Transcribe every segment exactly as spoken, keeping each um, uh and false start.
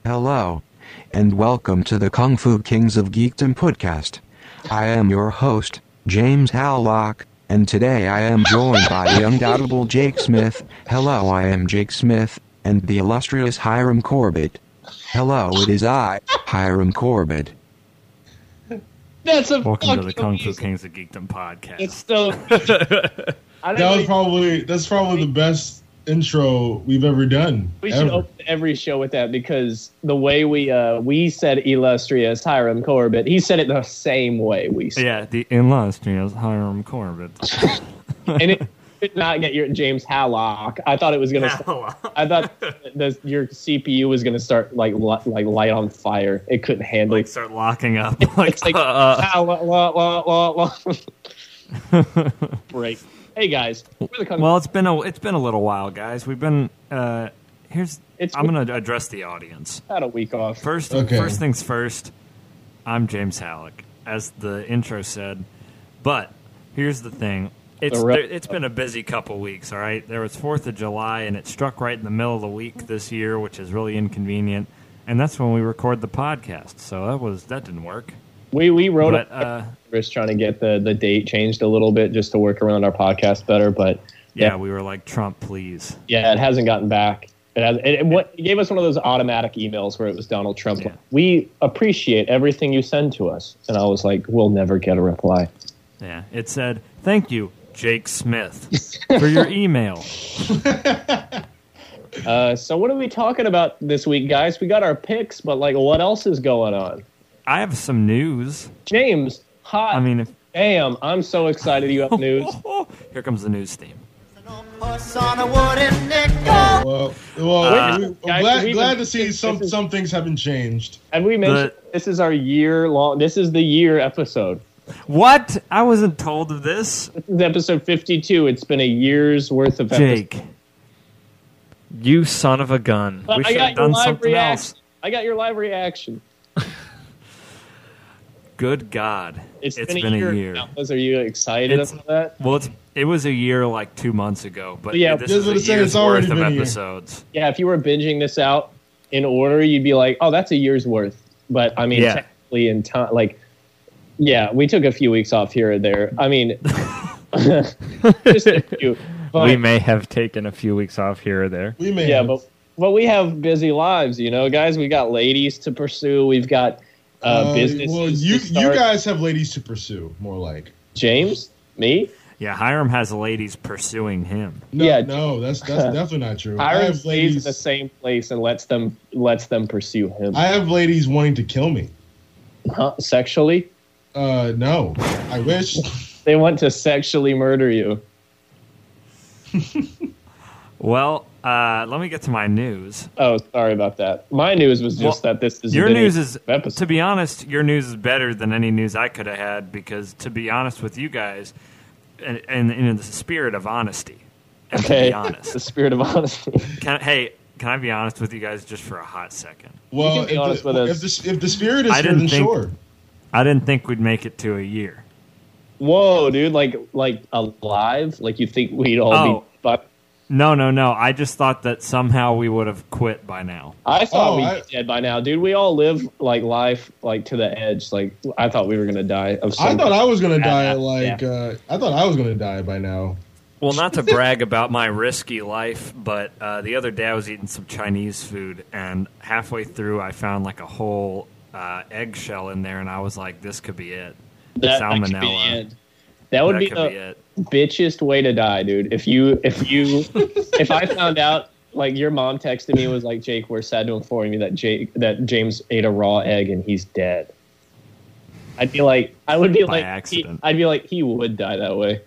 Hello, and welcome to the Kung Fu Kings of Geekdom podcast. I am your host, James Hallock, and today I am joined by the undoubtable Jake Smith. Hello, I am Jake Smith, and the illustrious Hiram Corbett. Hello, it is I, Hiram Corbett. That's a Welcome to the Kung Fu Kings of Geekdom podcast. It's still. I don't That was think- probably that's probably the best intro we've ever done. We should ever. open every show with that because the way we uh, we said illustrious Hiram Corbett, he said it the same way we said. Yeah, the illustrious Hiram Corbett. And it did not get your James Hallock. I thought it was gonna. Start, I thought the, your C P U was gonna start like li- like light on fire. It couldn't handle Like it. start locking up. Like, It's like uh, Hallock, la, la, la, la. Break. Hey guys, we're the Kung well, it's been a it's been a little while, guys. We've been uh, here's. It's I'm gonna address the audience had a week off. first. Okay. First things first. I'm James Hallock, as the intro said. But here's the thing. It's The re- there, it's been a busy couple weeks. All right, there was Fourth of July, and it struck right in the middle of the week this year, which is really inconvenient. And that's when we record the podcast. So that was that didn't work. We we wrote But a uh, just trying to get the, the date changed a little bit just to work around our podcast better, but yeah, yeah, we were like, Trump, please. yeah, it hasn't gotten back. It has. It, it, what, it gave us one of those automatic emails where it was Donald Trump. Yeah. We appreciate everything you send to us, and I was like, we'll never get a reply. Yeah, it said, thank you, Jake Smith, for your email. Uh, so what are we talking about this week, guys? We got our picks, but like, what else is going on? I have some news. James, hot. I mean, if, damn, I'm so excited you have news. here comes the news theme. Well, well, Uh, we, I'm guys, glad, we've glad been- to see some this is- some things haven't changed. And we mentioned The- this is our year long. This is the year episode. What? I wasn't told of this. This is episode fifty-two. It's been a year's worth of episodes. Jake, you son of a gun. But We I should got have your done live something reaction. else. I got your live reaction. Good God. It's it's been, been a year. a year. now. Are you excited It's- about that? Well, it's, it was a year like two months ago, but Yeah, this just is gonna a say, year's it's already worth of been a year. episodes. Yeah, if you were binging this out in order, you'd be like, "Oh, that's a year's worth." But I mean, Yeah. technically, in time, like, yeah, we took a few weeks off here or there. I mean, just a few. But, We may have taken a few weeks off here or there. We may yeah, have. but but we have busy lives, you know, guys. We got ladies to pursue. We've got uh, Uh, businesses. well, you to you start. guys have ladies to pursue, more like. James, me. Yeah, Hiram has ladies pursuing him. No, Yeah. no, that's that's definitely not true. I Hiram have stays in ladies. the same place and lets them lets them pursue him. I have ladies wanting to kill me. Huh? Sexually, Uh, no, I wish. they want to sexually murder you. Well, uh, let me get to my news. Oh, sorry about that. My news was just Well, that this is Your the news is, episode. to be honest, your news is better than any news I could have had because, to be honest with you guys, and, and in the spirit of honesty, and to Okay, be the honest, spirit of honesty. can, hey, can I be honest with you guys just for a hot second? Well, can be if honest the, with us. if the if the spirit is I here, didn't then think- sure. I didn't think we'd make it to a year. Whoa, dude! Like, like alive? Like you think we'd all Oh. be? But No, no, no. I just thought that somehow we would have quit by now. I thought Oh, we'd I- be dead by now, dude. We all live like life, like to the edge. Like I thought we were gonna die of. I Some thought I was gonna die Yeah, like uh, I thought I was gonna die by now. Well, not to brag about my risky life, but uh, the other day I was eating some Chinese food, and halfway through I found like a whole uh, eggshell in there, and I was like, "This could be it." that, that could be the Salmonella. end. That would That be could the be it. bitchest way to die, dude. If you, if you, if I found out, like your mom texted me and was like, "Jake, we're sad to inform you that Jake, that James ate a raw egg and he's dead." I'd be like, I would be By like, accident. he, I'd be like, he would die that way.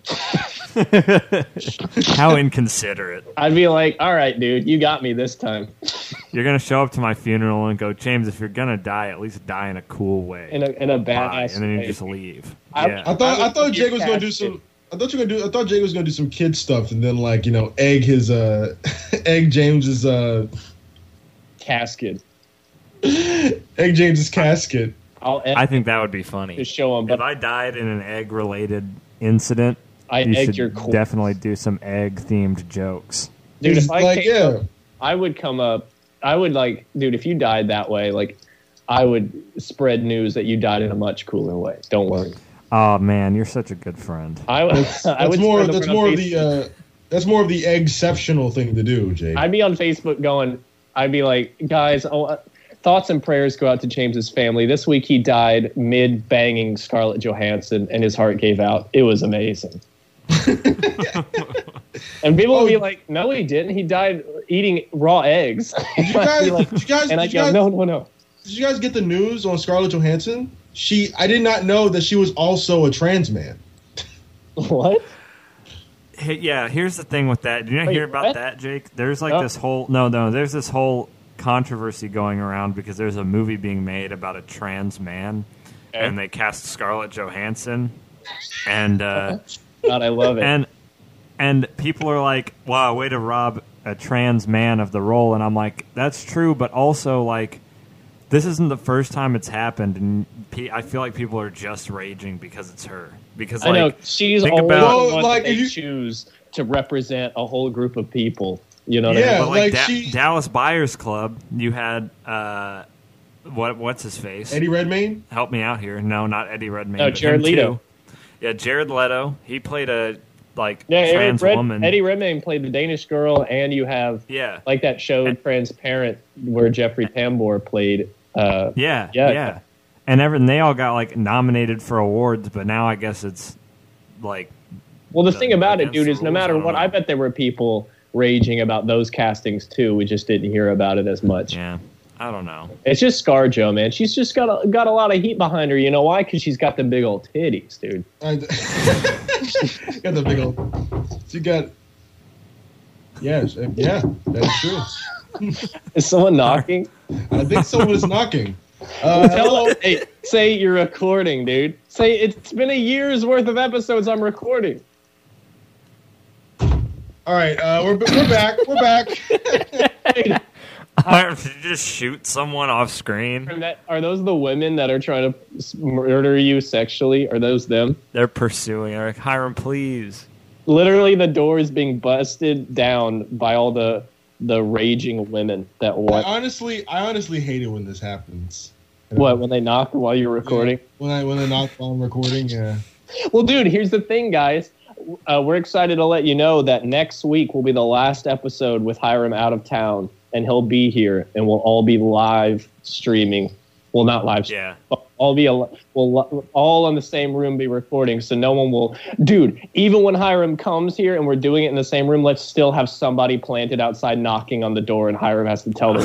How inconsiderate! I'd be like, all right, dude, you got me this time. You're gonna show up to my funeral and go, "James, if you're gonna die, at least die in a cool way." In a in a Bye. badass and then you way. just leave. I- yeah. I thought I I, would thought get Jake was gonna do casted. some. I thought you were gonna do. I thought Jake was gonna do some kid stuff and then like you know egg his uh egg James's uh casket. egg James's casket. I'll egg I think that would be funny. to show him, If but I died in an egg-related incident, I you egged should your corpse. definitely do some egg-themed jokes. Dude, He's if I like came yeah. up, I would come up I would like, dude, if you died that way, like, I would spread news that you died in a much cooler way. Don't worry. Oh man, you're such a good friend. I, That's, I that's would more. spread the That's word on more of the. Facebook. Uh, that's more of the exceptional thing to do, Jake. I'd be on Facebook going, I'd be like, guys, oh, uh, thoughts and prayers go out to James's family. This week he died mid banging Scarlett Johansson, and his heart gave out. It was amazing. And people Oh. would be like, no, he didn't. He died eating raw eggs. Did you guys? Like, did you guys? and I Did you go, guys, no, no, no. did you guys get the news on Scarlett Johansson? She. I did not know that she was also a trans man. What? Hey, yeah, here's the thing with that. Did you not Wait, hear about what? that, Jake? There's like No. this whole no, no. There's this whole controversy going around because there's a movie being made about a trans man, Okay. and they cast Scarlett Johansson, and uh, God, I love it. and and people are like, "Wow, way to rob a trans man of the role," and I'm like, "That's true," but also like, this isn't the first time it's happened, and pe- I feel like people are just raging because it's her. Because I like, know she's think always about- the one Like, that they if you- choose to represent a whole group of people. You know what Yeah. I mean? But like, like Da- she- Dallas Buyers Club, you had uh, what? What's his face? Eddie Redmayne. Help me out here. No, not Eddie Redmayne. No, but Jared him Leto. too. Yeah, Jared Leto. He played a like Yeah, Eddie, trans Red, woman. Eddie Redmayne played the Danish girl, and you have Yeah, like that show And- Transparent where Jeffrey Tambor played. Uh, yeah, Yeah. yeah, And everything they all got like nominated for awards, but now I guess it's like well, the The- thing about it, against dude, the is no rules, matter I don't what, know. I bet there were people raging about those castings too. We just didn't hear about it as much. yeah. I don't know. It's just ScarJo, man. She's just got a, got a lot of heat behind her. You know why? Because she's got the big old titties, dude. I, got the big old. She got. Yes, uh, yeah, that's true. Is someone knocking? I think someone is knocking. Uh, Tell hello? them, hey, say you're recording, dude. Say it's been a year's worth of episodes I'm recording. All right, uh, we're we're back. We're back. Hey, Did you just shoot someone off screen? are, that, are those the women that are trying to s- murder you sexually? Are those them? They're pursuing Eric Hiram, please. Literally, the door is being busted down by all the the raging women that I want. honestly, I honestly hate it when this happens. You know? What, when they knock while you're recording? Yeah, when I when I knock while I'm recording, yeah. Well, dude, here's the thing, guys. Uh, we're excited to let you know that next week will be the last episode with Hiram out of town, and he'll be here, and we'll all be live streaming. Well, not live. Yeah. But all be a, we'll all in the same room be recording, so no one will. Dude, even when Hiram comes here and we're doing it in the same room, let's still have somebody planted outside knocking on the door, and Hiram has to tell the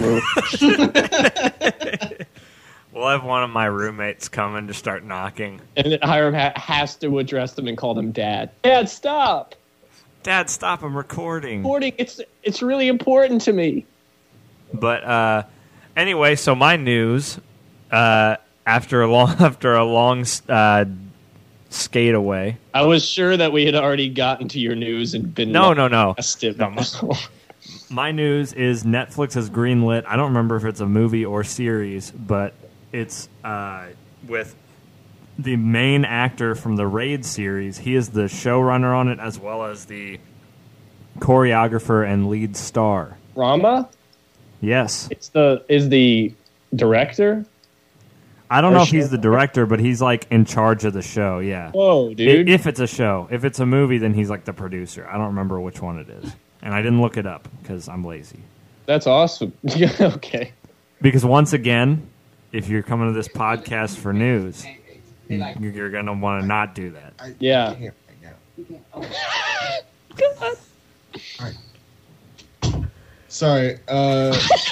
room. We'll have one of my roommates come in to start knocking. And then Hiram ha- has to address them and call them Dad. Dad, stop! Dad, stop! I'm recording. Recording, it's it's really important to me. But uh, anyway, so my news uh, after a long after a long uh, skate away. I was sure that we had already gotten to your news and been No, no, no. lost it. My news is Netflix has greenlit. I don't remember if it's a movie or series, but it's uh, with the main actor from the Raid series. He is the showrunner on it as well as the choreographer and lead star. Ramba? Yes. It's the is the director? I don't Or know if he's show- the director, but he's like in charge of the show, yeah. Whoa, I- dude. If it's a show. If it's a movie, then he's like the producer. I don't remember which one it is. And I didn't look it up because I'm lazy. That's awesome. Yeah, okay. Because once again, if you're coming to this podcast for news, you're going to want to not do that. I, Yeah. I can't right now. All right. Sorry. Uh,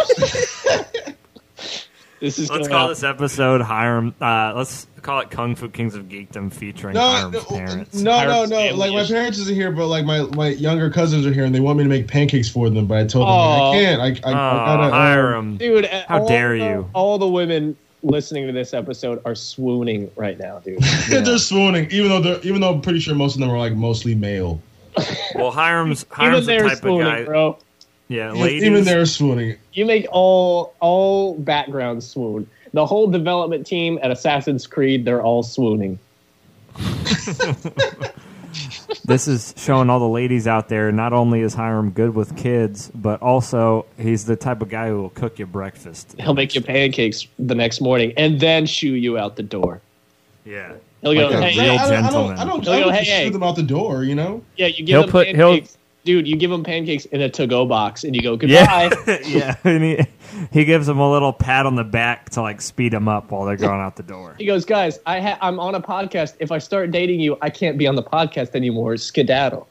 This is Let's going call out. this episode Hiram. Uh, let's call it Kung Fu Kings of Geekdom featuring no, Hiram's no, parents. no, no, Hiram's no. family Like my is- parents isn't here, but like my, my younger cousins are here, and they want me to make pancakes for them. But I told them Aw. I can't. I, I, Oh, I gotta. uh, Hiram. Dude, How all dare the- you. All the women listening to this episode are swooning right now, dude. They're swooning, even though they're even though I'm pretty sure most of them are like mostly male. Well, Hiram's, Even Hiram's the they're type of swooning, guy. bro. Yeah, Even- ladies. Even they're swooning. You make all all backgrounds swoon. The whole development team at Assassin's Creed, they're all swooning. This is showing all the ladies out there, not only is Hiram good with kids, but also he's the type of guy who will cook you breakfast. He'll make you pancakes the next morning and then shoo you out the door. Yeah. He'll go, Like a hey, real hey. I don't, I don't, gentleman. I don't, He'll I go, don't hey, just hey. shoot them out the door, you know? Yeah, you give He'll them put- he'll- pancakes. Dude, you give them pancakes in a to-go box and you go, goodbye. Yeah. yeah. And he, he gives them a little pat on the back to like speed them up while they're going out the door. He goes, guys, I ha- I'm on a podcast. If I start dating you, I can't be on the podcast anymore. Skedaddle.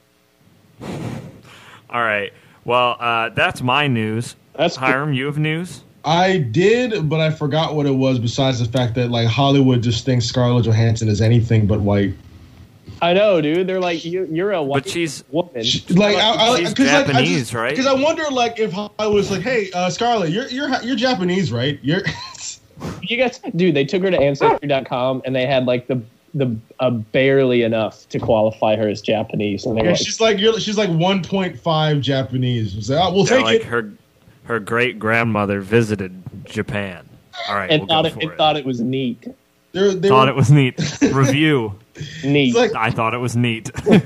All right. Well, uh, that's my news. That's good. Hiram, you have news? I did, but I forgot what it was besides the fact that, like, Hollywood just thinks Scarlett Johansson is anything but white. I know, dude. They're like, you, you're a white But she's woman. Like, I, I, She's 'cause, like, I Japanese, just, right? Because I wonder, like, if I was like, hey, uh, Scarlett, you're you're you're Japanese, right? You're You guys, dude, they took her to Ancestry dot com and they had like the the uh, barely enough to qualify her as Japanese. And they were Yeah, like, she's like you're she's like one point five Japanese. It's like, oh, we'll They're take like it. her her great grandmother visited Japan. All right, and we'll thought go it, for and it. thought it was neat. They're, they Thought were, it was neat. Review. Neat. It's like, I thought it was neat. and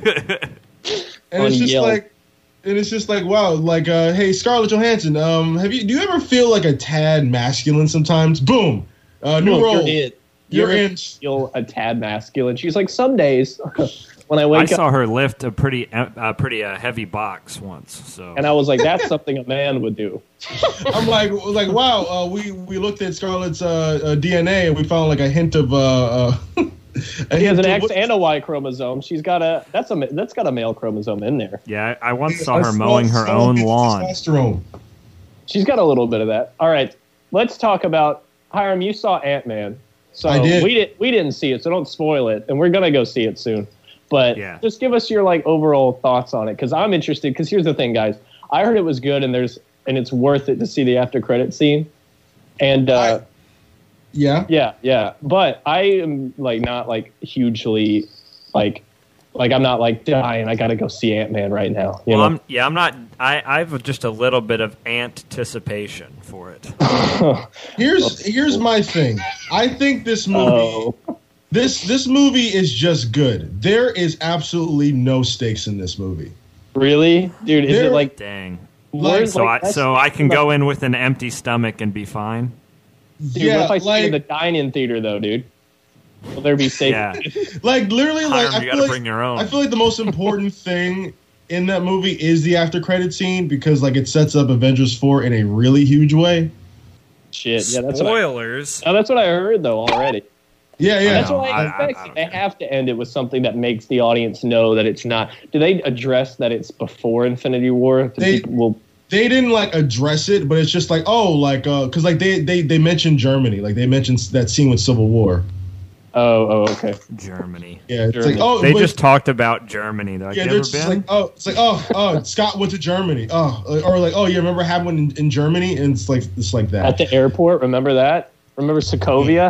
on it's just Yelp. like, and it's just like, wow, like, uh, hey, Scarlett Johansson, um, have you do you ever feel like a tad masculine sometimes? Boom, uh, new Look, role. You're in. You're You're in. feel a tad masculine. She's like, some days when I I wake up, saw her lift a pretty a pretty uh, heavy box once. So and I was like, that's something a man would do. I'm like, like, wow, uh, we we looked at Scarlett's uh, uh, D N A and we found like a hint of uh, uh a She has hint an of X what- and a Y chromosome. She's got a that's a that's got a male chromosome in there. yeah, I I once saw a her small- mowing her small own hint of lawn. testosterone. She's got a little bit of that. All right, let's talk about Hiram. You saw Ant-Man, so I did. we didn't we didn't see it, so don't spoil it, and we're gonna go see it soon. But Yeah. just give us your like overall thoughts on it, because I'm interested. Because here's the thing, guys, I heard it was good, and there's and it's worth it to see the after credit scene, and uh, Yeah. yeah, yeah. But I am like not like hugely like like I'm not like dying. I got to go see Ant-Man right now. You Well, know? I'm, yeah, I'm not. I I have just a little bit of anticipation for it. Here's here's my thing. I think this movie Oh. this this movie is just good. There is absolutely no stakes in this movie. Really, dude? Is There- it like Dang. words So like I so I can go in with an empty stomach and be fine. Dude, yeah, what if I see like it in the dine-in theater though, dude? Will there be safe? Yeah. like literally like Hiram, I you feel gotta like, bring your own. I feel like the most important thing in that movie is the after credit scene because like it sets up Avengers four in a really huge way. Shit, yeah, that's what. I, Spoilers. oh, that's what I heard though already. Yeah, yeah. That's know. what I- I I- I expected. don't They care. have to end it with something that makes the audience know that it's not. Do they address that it's before Infinity War? Do They- people will. They didn't like address it, but it's just like, oh, like uh cuz like they they they mentioned Germany. Like they mentioned that scene with Civil War. Oh, oh, okay. Germany. Yeah, it's Germany. like oh, They but- just talked about Germany. They're like, yeah, you they're ever just been? like, oh, it's like, oh, oh, Scott went to Germany. Oh, or like, oh, you remember happened in, in Germany? And it's like, it's like that. At the airport, remember that? Remember Sokovia?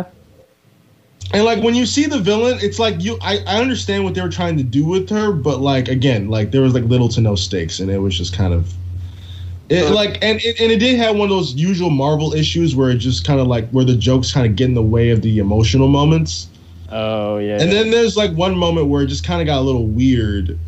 And like when you see the villain, it's like you. I, I understand what they were trying to do with her, but like again, like there was like little to no stakes, and it was just kind of. It, like and it, and it did have one of those usual Marvel issues where it just kind of like where the jokes kind of get in the way of the emotional moments. Oh yeah. And then there's like one moment where it just kind of got a little weird.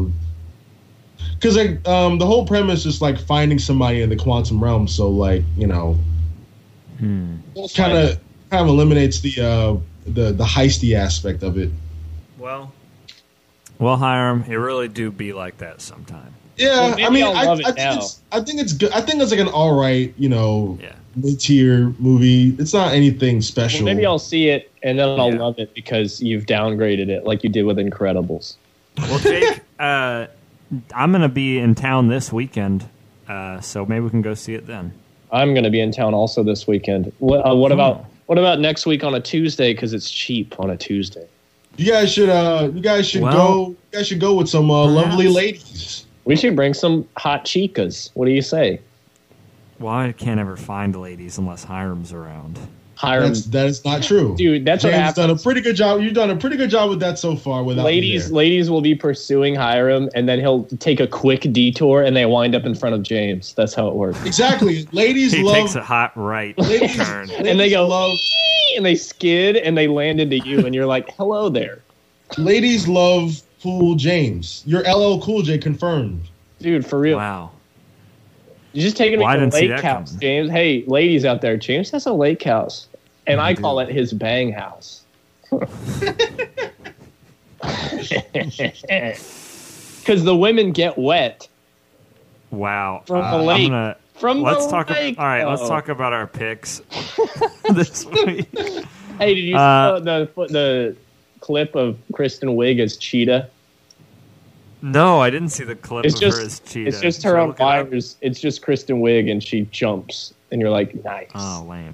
Because like um, the whole premise is like finding somebody in the quantum realm. So like you know, Hmm. kind of kind of eliminates the uh, the the heisty aspect of it. Well, well, Hiram, it really do be like that sometime. Yeah, Well, maybe I mean, I'll I, love it I think now. it's I think it's good. I think it's like an all right, you know, Yeah. mid tier movie. It's not anything Well, special. maybe I'll see it and then I'll Yeah. love it because you've downgraded it like you did with Incredibles. Well, Jake, uh, I'm gonna be in town this weekend, uh, so maybe we can go see it then. I'm going to be in town also this weekend. What, uh, what about what about next week on a Tuesday? Because it's cheap on a Tuesday. you guys should uh you guys should Well, go you guys should go with some uh, lovely perhaps. ladies. We should bring some hot chicas. What do you say? Well, I can't ever find ladies unless Hiram's around. Hiram, That's that is not true, dude. That's what James happens. done a pretty good job. You've done a pretty good job with that so far. Without me Ladies, there. ladies will be pursuing Hiram, and then he'll take a quick detour, and they wind up in front of James. That's how it works. exactly. Ladies He love. takes a hot right Ladies- turn. And they ladies go, love. and they skid, and they land into you, and you're like, "Hello there." Ladies love fool James. You're L L Cool J confirmed. Dude, for real. Wow. You're just taking me Well, I to didn't see lake that house, coming. James. Hey, ladies out there, James has a lake house. And I do. call it his bang house. Because the women get wet. Wow. From Uh, the lake. I'm gonna, From let's the talk. lake, All right, let's though. talk about our picks this week. Hey, did you Uh, see the, the the clip of Kristen Wiig as Cheetah? No, I didn't see the clip It's of just her as cheetah. it's just Should her I on look it up? wires. It's just Kristen Wiig, and she jumps, and you're like, nice. Oh, lame.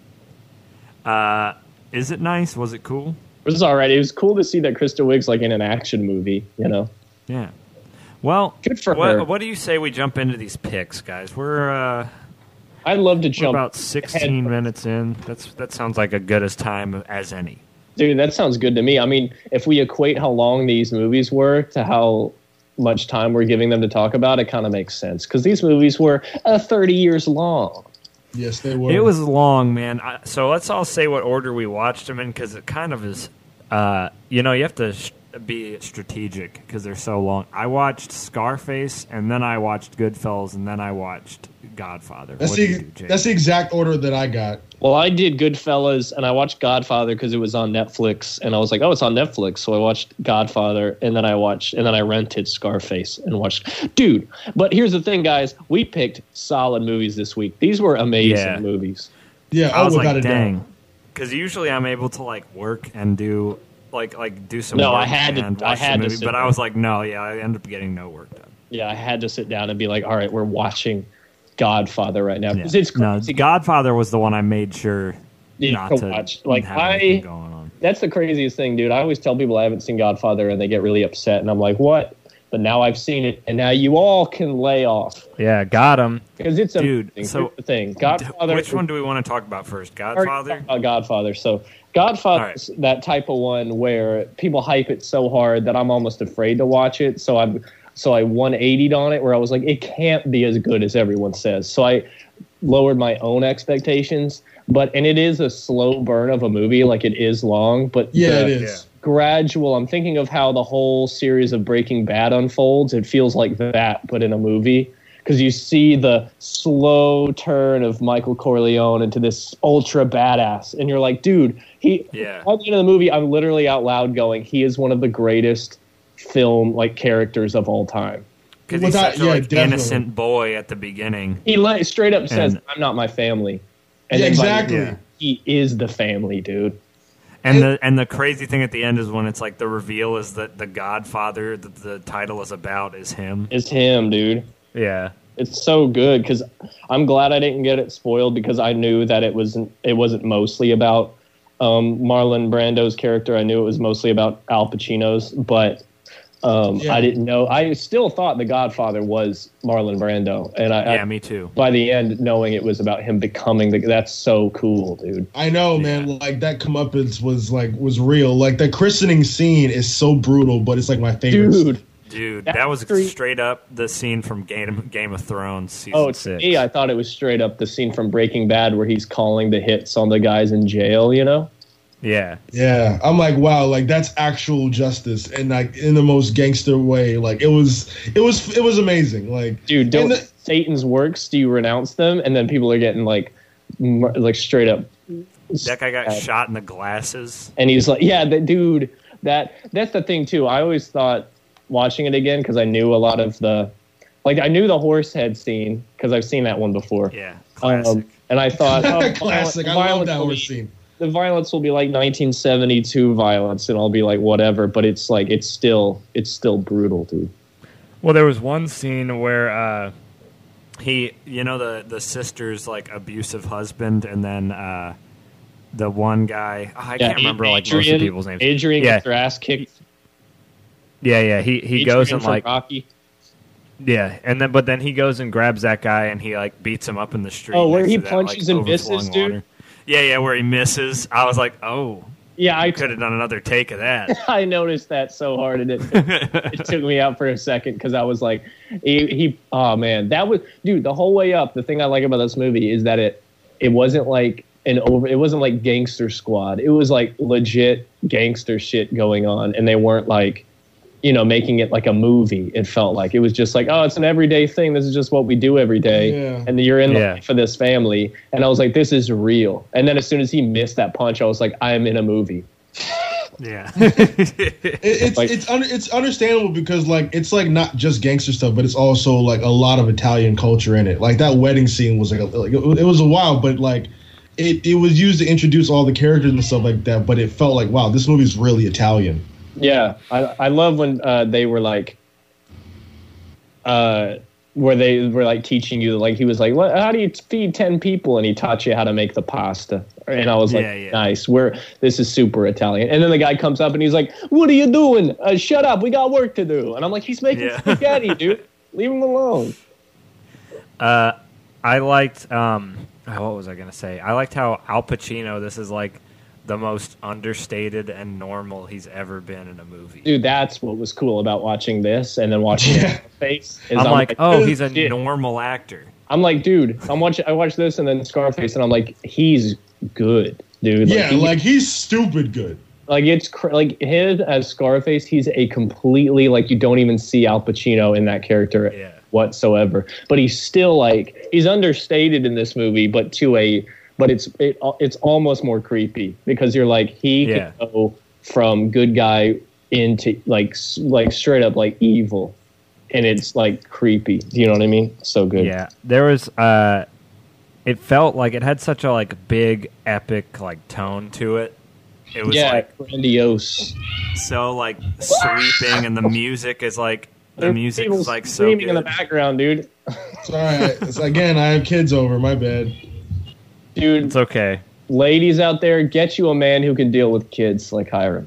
Uh, is it nice? Was it cool? It was all right. It was cool to see that Kristen Wiig's like in an action movie. You know, Yeah. Well, Good for what, her. What do you say we jump into these picks, guys? We're uh, I'd love to we're jump. about sixteen minutes in. That's that sounds like a good as time as any. Dude, that sounds good to me. I mean, if we equate how long these movies were to how much time we're giving them to talk about, it kind of makes sense. Because these movies were uh, thirty years long. Yes, they were. It was long, man. I, so let's all say what order we watched them in, because it kind of is. Uh, you know, you have to sh- be strategic because they're so long. I watched Scarface, and then I watched Goodfellas, and then I watched Godfather. That's What do the you do, Jake? that's the exact order that I got. Well, I did Goodfellas, and I watched Godfather because it was on Netflix, and I was like, "Oh, it's on Netflix." So I watched Godfather, and then I watched, and then I rented Scarface and watched. Dude, but here's the thing, guys: we picked solid movies this week. These were amazing Yeah. movies. Yeah, I oh, was without like, a dang, doubt. because usually I'm able to like work and do like like do some. No, work I had to- and I watch the had to movie, sit but I down. was like, no, yeah, I ended up getting no work done. Yeah, I had to sit down and be like, "All right, we're watching Godfather right now." 'Cause it's no, crazy. Godfather was the one I made sure Yeah, not to to watch. Like, have I- anything going on. That's the craziest thing, dude. I always tell people I haven't seen Godfather, and they get really upset, and I'm like, "What?" But now I've seen it, and now you all can lay off Yeah, got him. because it's a Dude, Here's so- the thing, Godfather. Which one do we want to talk about first? I already Godfather? talked about Godfather. So Godfather is that type of one where people hype it so hard that I'm almost afraid to watch it. So I so I one eighty'd on it where I was like, it can't be as good as everyone says. So I lowered my own expectations. But and it is a slow burn of a movie, like it is long. But Yeah, the it is. gradual. I'm thinking of how the whole series of Breaking Bad unfolds. It feels like that, but in a movie. Because you see the slow turn of Michael Corleone into this ultra badass, and you're like, dude, he. Yeah. At the end of the movie, I'm literally out loud going, he is one of the greatest film like characters of all time. Because he's Without- such a yeah, like, definitely. innocent boy at the beginning. He like, straight up says, And- "I'm not my family," and Yeah, then by- exactly. Yeah. he is the family, dude. And the and the crazy thing at the end is when it's like the reveal is that the Godfather that the title is about is him. It's him, dude. Yeah. It's so good because I'm glad I didn't get it spoiled because I knew that it wasn't it wasn't mostly about um, Marlon Brando's character. I knew it was mostly about Al Pacino's, but um, Yeah. I didn't know. I still thought The Godfather was Marlon Brando, and I, Yeah, I me too. by the end knowing it was about him becoming the. That's so cool, dude. I know, man. Like that comeuppance was like was real. Like the christening scene is so brutal, but it's like my favorite. Dude, Dude, That that was three- straight up the scene from Game Game of Thrones season oh, to six. me, I thought it was straight up the scene from Breaking Bad where he's calling the hits on the guys in jail. You know. Yeah. Yeah, I'm like, wow, like that's actual justice, and like in the most gangster way. Like it was, it was, it was amazing. Like, Dude, don't and the- Satan's works, do you renounce them? And then people are getting like, mur- like straight up. That guy got Uh, shot in the glasses. And he's like, yeah, the dude, that that's the thing too. I always thought watching it again because I knew a lot of the, like I knew the horse head scene because I've seen that one before. Yeah. Classic. Um, and I thought, oh, classic. I violence love that will horse be- scene. The violence will be like nineteen seventy-two violence, and I'll be like, whatever. But it's like it's still it's still brutal, dude. Well, there was one scene where uh, he, you know, the the sister's like abusive husband, and then uh, the one guy, oh, I can't remember like most of the people's names. Adrian yeah, gets their ass kicked. yeah, yeah. He he Adrian goes and from like Rocky. yeah, and then but then he goes and grabs that guy and he like beats him up in the street. Oh, where next he to that, punches like, and misses, overflowing dude? water. Yeah, yeah, where he misses. I was like, oh, Yeah, I could have done another take of that. I noticed that so hard, and it it took me out for a second because I was like, he, he, oh man, that was, dude, the whole way up. The thing I like about this movie is that it it wasn't like an over, it wasn't like Gangster Squad. It was like legit gangster shit going on, and they weren't like you know, making it like a movie. It felt like it was just like, oh, it's an everyday thing. This is just what we do every day. Yeah. And you're in the Yeah. life of this family. And I was like, this is real. And then as soon as he missed that punch, I was like, I am in a movie. Yeah. It, it's Like- it's un, it's understandable because like it's like not just gangster stuff, but it's also like a lot of Italian culture in it. Like that wedding scene was like, a, like it, it was a while, but like it it was used to introduce all the characters and stuff like that. But it felt like wow, this movie's really Italian. Yeah, I I love when uh, they were like, uh, where they were like teaching you, like he was like, what, how do you feed ten people? And he taught you how to make the pasta. And I was like, Yeah, yeah. nice. We're this is super Italian. And then the guy comes up and he's like, what are you doing? Uh, shut up, we got work to do. And I'm like, he's making Yeah. spaghetti, dude. Leave him alone. Uh, I liked. Um, oh, what was I gonna say? I liked how Al Pacino. This is like the most understated and normal he's ever been in a movie. Dude, that's what was cool about watching this and then watching Yeah. Scarface. Is I'm, like, oh, he's a shit. normal actor. I'm like, dude, I'm watching. I watched this and then Scarface, and I'm like, he's good, dude. Yeah, he- like he's stupid good. Like it's cr- like his as Scarface, he's a completely like you don't even see Al Pacino in that character Yeah. whatsoever. But he's still like he's understated in this movie, but to a but it's it, it's almost more creepy because you're like he Yeah. can go from good guy into like s- like straight up like evil, and it's like creepy. Do you know what I mean? So good. Yeah, there was. Uh, it felt like it had such a like big epic like tone to it. It was yeah, like grandiose. so like sweeping, and the music is like the There's music people is like so screaming in the good. background, dude. It's all right. It's again, I have kids over. My bad. Dude, It's okay. ladies out there, get you a man who can deal with kids like Hiram.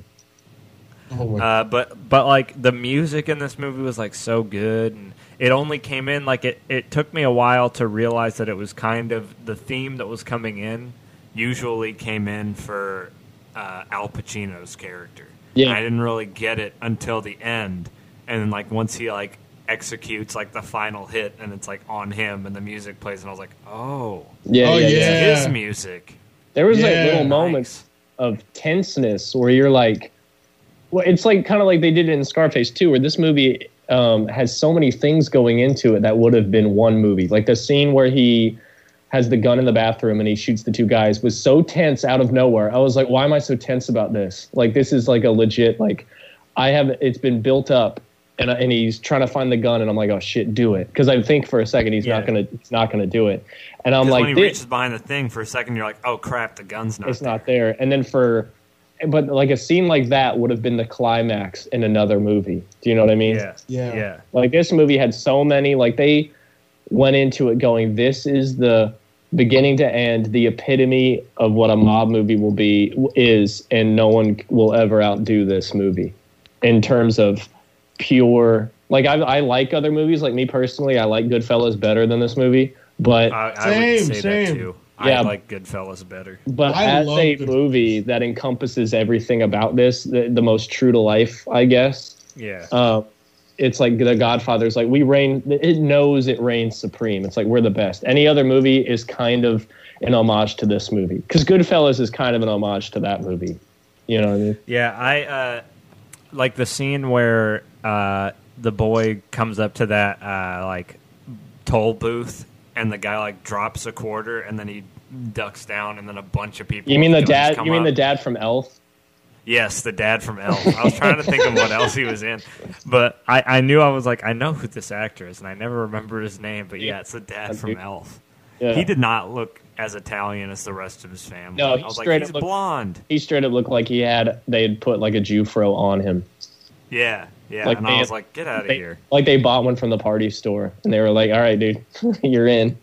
Oh my Uh, but but like the music in this movie was like so good, and it only came in like it. It took me a while to realize that it was kind of the theme that was coming in. Usually came in for uh, Al Pacino's character. Yeah. And I didn't really get it until the end, and then like once he like executes like the final hit, and it's like on him, and the music plays, and I was like, oh, Yeah, Oh, yeah, yeah. yeah. it's his music. There was like Yeah, little nice. moments of tenseness where you're like, well, it's like kind of like they did it in Scarface too, where this movie um, has so many things going into it that would have been one movie. Like the scene where he has the gun in the bathroom and he shoots the two guys was so tense out of nowhere. I was like, why am I so tense about this? Like this is like a legit like I have it's been built up. And, and he's trying to find the gun, and I'm like, "Oh shit, do it!" Because I think for a second he's Yeah. not gonna, he's not gonna do it. And I'm 'Cause like, when he "This- reaches behind the thing for a second, you're like, oh crap, the gun's not it's there. not there. And then for, but like a scene like that would have been the climax in another movie. Do you know what I mean? Yeah, Yeah. yeah. Like this movie had so many, like they went into it going, this is the beginning to end, the epitome of what a mob movie will be, is, and no one will ever outdo this movie in terms of pure, like I, I like other movies, like me personally, I like Goodfellas better than this movie, but I, I Same, would say same. that too. Yeah. I like Goodfellas better. But I as love a Goodfellas. movie that encompasses everything about this, the, the most true to life, I guess, Yeah. uh, it's like The Godfather's like, we reign, it knows it reigns supreme. It's like, we're the best. Any other movie is kind of an homage to this movie. Because Goodfellas is kind of an homage to that movie. You know what I mean? Yeah, I uh, like the scene where uh, the boy comes up to that uh, like toll booth, and the guy like drops a quarter, and then he ducks down, and then a bunch of people. You mean the with guns dad? come You mean up. the dad from Elf? Yes, the dad from Elf. I was trying to think of what else he was in, but I, I knew I was like, I know who this actor is, and I never remember his name. But yeah, it's the dad from Elf. Yeah. He did not look as Italian as the rest of his family. No, I he was like, straight he's up looked- blonde. He straight up looked like he had they had put like a Jufro on him. Yeah, yeah, Like and they- I was like, get out of They, here. like they bought one from the party store, and they were like, "All right, dude, you're in."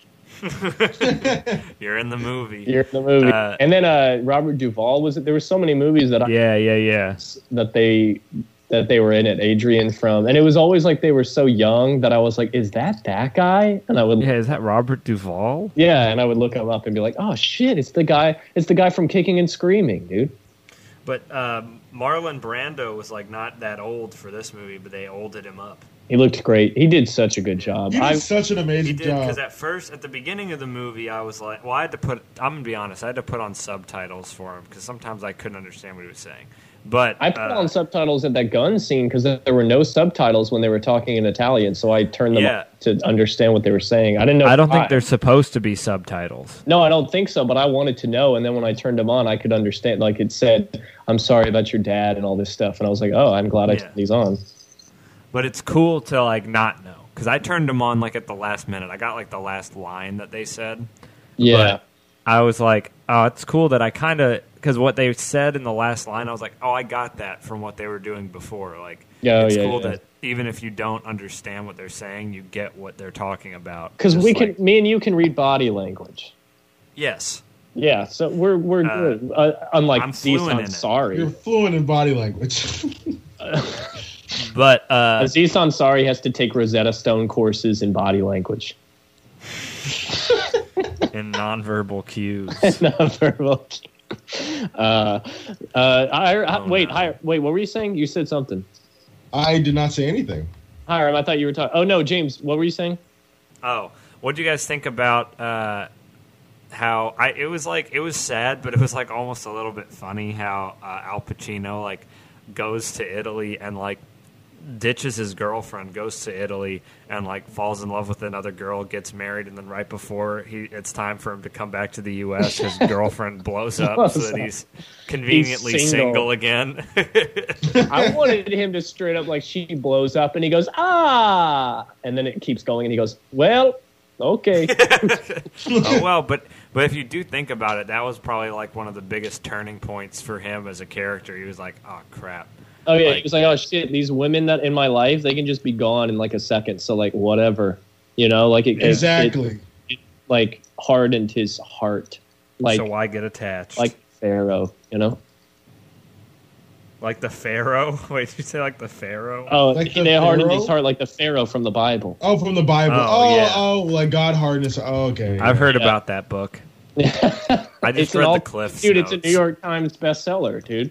You're in the movie. You're in the movie. Uh, and then uh, Robert Duvall was. There were so many movies that I, Yeah, yeah, yeah. that they that they were in it. Adrian from, and it was always like they were so young that I was like, "Is that that guy?" And I would, Yeah, yeah, is that Robert Duvall? and I would look him up and be like, "Oh shit, it's the guy. It's the guy from Kicking and Screaming, dude." But um, Marlon Brando was like not that old for this movie, but they olded him up. He looked great. He did such a good job. He did I, such an He amazing did because job. at first, at the beginning of the movie, I was like, well, I had to put. I'm gonna be honest, I had to put on subtitles for him because sometimes I couldn't understand what he was saying. But I put uh, on subtitles at that gun scene because there were no subtitles when they were talking in Italian, so I turned them Yeah. up to understand what they were saying. I didn't know. I don't why. think there's supposed to be subtitles. No, I don't think so, but I wanted to know, and then when I turned them on, I could understand. Like, it said, I'm sorry about your dad and all this stuff, and I was like, oh, I'm glad I Yeah. turned these on. But it's cool to, like, not know. Because I turned them on, like, at the last minute. I got, like, the last line that they said. Yeah. But I was like, oh, it's cool that I kind of... Because what they said in the last line, I was like, oh, I got that from what they were doing before. Like, Yeah, it's yeah, cool yeah. that even if you don't understand what they're saying, you get what they're talking about. Because Just we like- can, me and you can read body language. Yes. Yeah, so we're we're Uh, good. Uh, unlike I'm Aziz fluent in it. Ansari. You're fluent in body language. But, uh... Aziz Ansari has to take Rosetta Stone courses in body language. in nonverbal cues. Nonverbal. Uh, uh, I, I, Oh, wait, no. hi, wait. What were you saying? You said something. I did not say anything. Hiram, I thought you were talking. Oh no, James. What were you saying? Oh, what do you guys think about uh, how I? It was like it was sad, but it was like almost a little bit funny how uh, Al Pacino like goes to Italy and like ditches his girlfriend, goes to Italy and like falls in love with another girl, gets married, and then right before he it's time for him to come back to the U S, his girlfriend blows up so that he's conveniently He's single. single. again. I wanted him to straight up like she blows up and he goes ah, and then it keeps going and he goes well, okay. Oh well, but but if you do think about it, that was probably like one of the biggest turning points for him as a character. He was like, oh crap. Oh yeah, Like- he was like, oh shit, these women that in my life, they can just be gone in like a second. So like whatever, you know, like it, it- Exactly. it, like hardened his heart, like so why get attached? like Pharaoh, you know. like the Pharaoh? Wait, did you say like the Pharaoh? Oh, Like he, the they hardened Pharaoh? his heart like the Pharaoh from the Bible. Oh, from the Bible. Oh, Oh, yeah. oh, like God hardness. Oh, okay. I've heard Yeah. about that book. I just It's an read all- the Cliff dude. Notes. It's a New York Times bestseller, dude.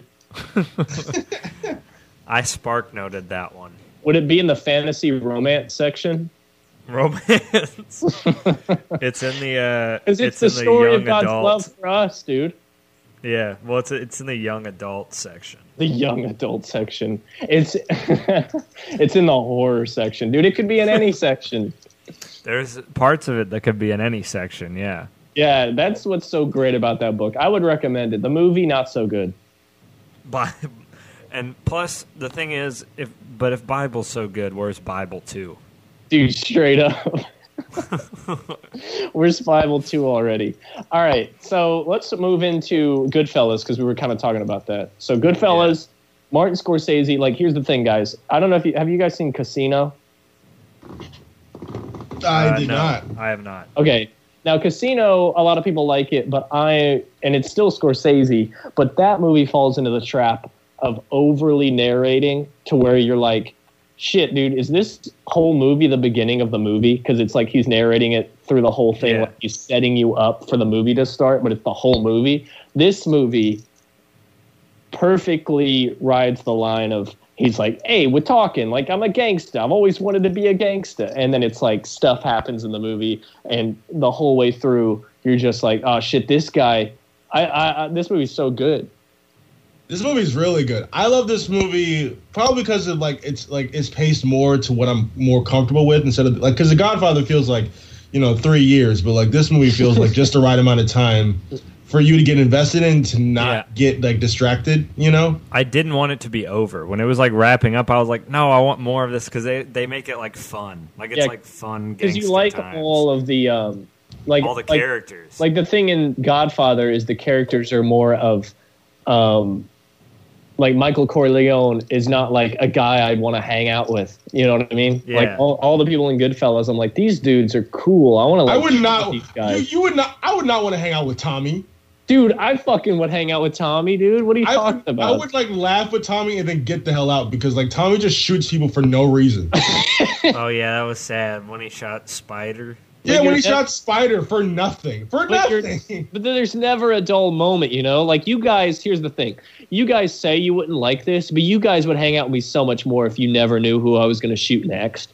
I spark noted that one. Would it be in the fantasy romance section? Romance. It's in the. Uh, Because it's, in the story young of God's adult. love for us, dude. Yeah, well, it's it's in the young adult section. The young adult section. It's it's in the horror section, dude. It could be in any section. There's parts of it that could be in any section. Yeah. Yeah, that's what's so great about that book. I would recommend it. The movie, not so good. Bi- and plus, the thing is, if but if Bible's so good, where's Bible two? Dude, straight up. Where's Bible two already? All right, so let's move into Goodfellas because we were kind of talking about that. So Goodfellas, Martin Scorsese. Like, here's the thing, guys. I don't know if you have you guys seen Casino. I Uh, did no, not. I have not. Okay. Now, Casino, a lot of people like it, but I, and it's still Scorsese, but that movie falls into the trap of overly narrating to where you're like, shit, dude, is this whole movie the beginning of the movie? Because it's like he's narrating it through the whole thing, Yeah. like he's setting you up for the movie to start, but it's the whole movie. This movie perfectly rides the line of, he's like, hey, we're talking like I'm a gangster. I've always wanted to be a gangster. And then it's like stuff happens in the movie. And the whole way through, you're just like, oh, shit, this guy, I, I, I this movie's so good. This movie's really good. I love this movie probably because of like it's like it's paced more to what I'm more comfortable with instead of like because The Godfather feels like you know three years, but like this movie feels like just the right amount of time for you to get invested in to not Yeah. get like distracted. You know. I didn't want it to be over. When it was like wrapping up, I was like, no, I want more of this because they, they make it like fun. Like it's Yeah, like fun Because you gangsta like times. all of the, um, like, all the like, characters. like the thing in Godfather is the characters are more of, um, like Michael Corleone is not like a guy I'd want to hang out with. You know what I mean? Yeah. Like all, all the people in Goodfellas, I'm like, these dudes are cool. I want to. Like, I would shoot not. These You, guys. you would not. I would not want to hang out with Tommy. Dude, I fucking would hang out with Tommy, dude. What are you I talking would, about? I would like laugh with Tommy and then get the hell out because like Tommy just shoots people for no reason. Oh yeah, that was sad when he shot Spider. yeah, Like, when he you're- shot Spider for nothing, for But you're- nothing. But then there's never a dull moment, you know? Like, you guys, here's the thing. You guys say you wouldn't like this, but you guys would hang out with me so much more if you never knew who I was going to shoot next.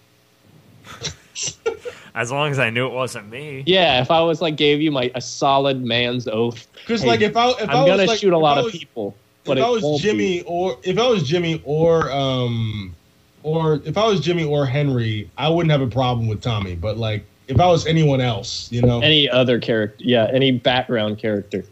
As long as I knew it wasn't me. Yeah, if I was like, gave you my a solid man's oath. Because Hey, like if I if I I'm was going to like, shoot a if lot I of was- people. but if it I was won't Jimmy be. or if I was Jimmy or um or if I was Jimmy or Henry, I wouldn't have a problem with Tommy. But like if I was anyone else, you know, Any other character, yeah, any background character.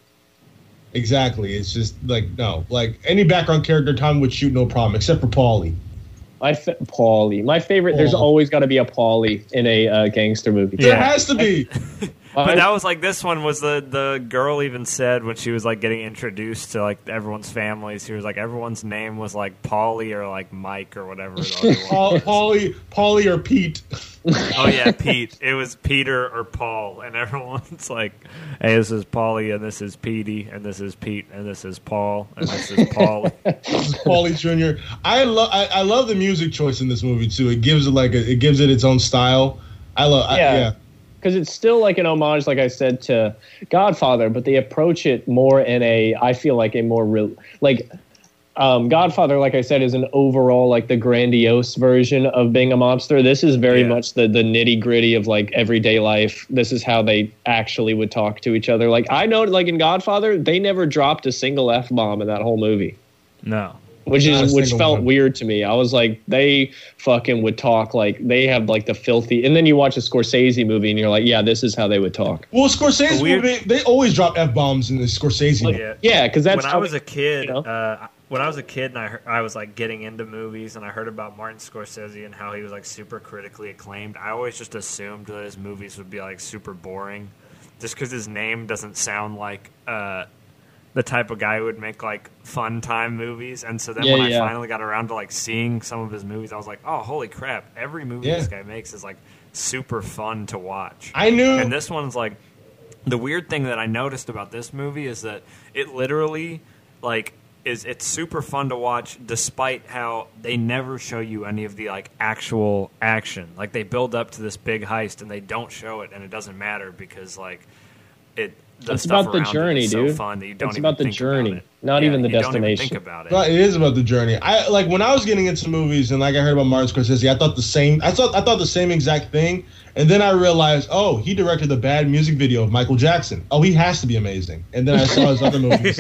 exactly. It's just like no, like any background character, Tommy would shoot no problem, except for Paulie. My fa- Paulie, my favorite. There's Paul. always got to be a Paulie in a uh, gangster movie. There Yeah. has to be. But that was like this one was the the girl even said when she was like getting introduced to like everyone's families. She was like everyone's name was like Paulie or like Mike or whatever. The other one Paul, was. Paulie, Paulie or Pete. Oh yeah, Pete. It was Peter or Paul, and everyone's like, "Hey, this is Paulie, and this is Petey, and this is Pete, and this is Paul, and this is Paul." Paulie Junior I love I, I love the music choice in this movie too. It gives it like a, it gives it its own style. I love I, Yeah. yeah. Because it's still like an homage, like I said, to Godfather, but they approach it more in a, I feel like a more real, like um, Godfather, like I said, is an overall like the grandiose version of being a mobster. This is very Yeah. much the the nitty gritty of like everyday life. This is how they actually would talk to each other. Like I know, like in Godfather, they never dropped a single F bomb in that whole movie. No. Which Not is a which single felt one. weird to me. I was like, they fucking would talk like they have like the filthy. And then you watch a Scorsese movie and you're like, yeah, this is how they would talk. Well, Scorsese A weird- movie, they always drop F bombs in the Scorsese movie. Yeah. Yeah, because that's when I how was a kid, you know? uh, when I was a kid, and I heard, I was like getting into movies, and I heard about Martin Scorsese and how he was like super critically acclaimed. I always just assumed that his movies would be like super boring, just because his name doesn't sound like uh, the type of guy who would make like fun time movies. And so then Yeah, when yeah. I finally got around to like seeing some of his movies, I was like, oh, holy crap! Every movie Yeah. this guy makes is like super fun to watch. I knew. And this one's like the weird thing that I noticed about this movie is that it literally like is it's super fun to watch despite how they never show you any of the like actual action. Like they build up to this big heist and they don't show it and it doesn't matter because like it the It's stuff about the around it journey, is so dude. fun that you don't It's even about the think journey, about it. not Yeah, even the you don't even destination. think about it. But it is about the journey. I like when I was getting into movies and like I heard about Martin Scorsese, I thought the same. I thought I thought the same exact thing, and then I realized, oh, he directed the Bad music video of Michael Jackson. Oh, he has to be amazing. And then I saw his other movies.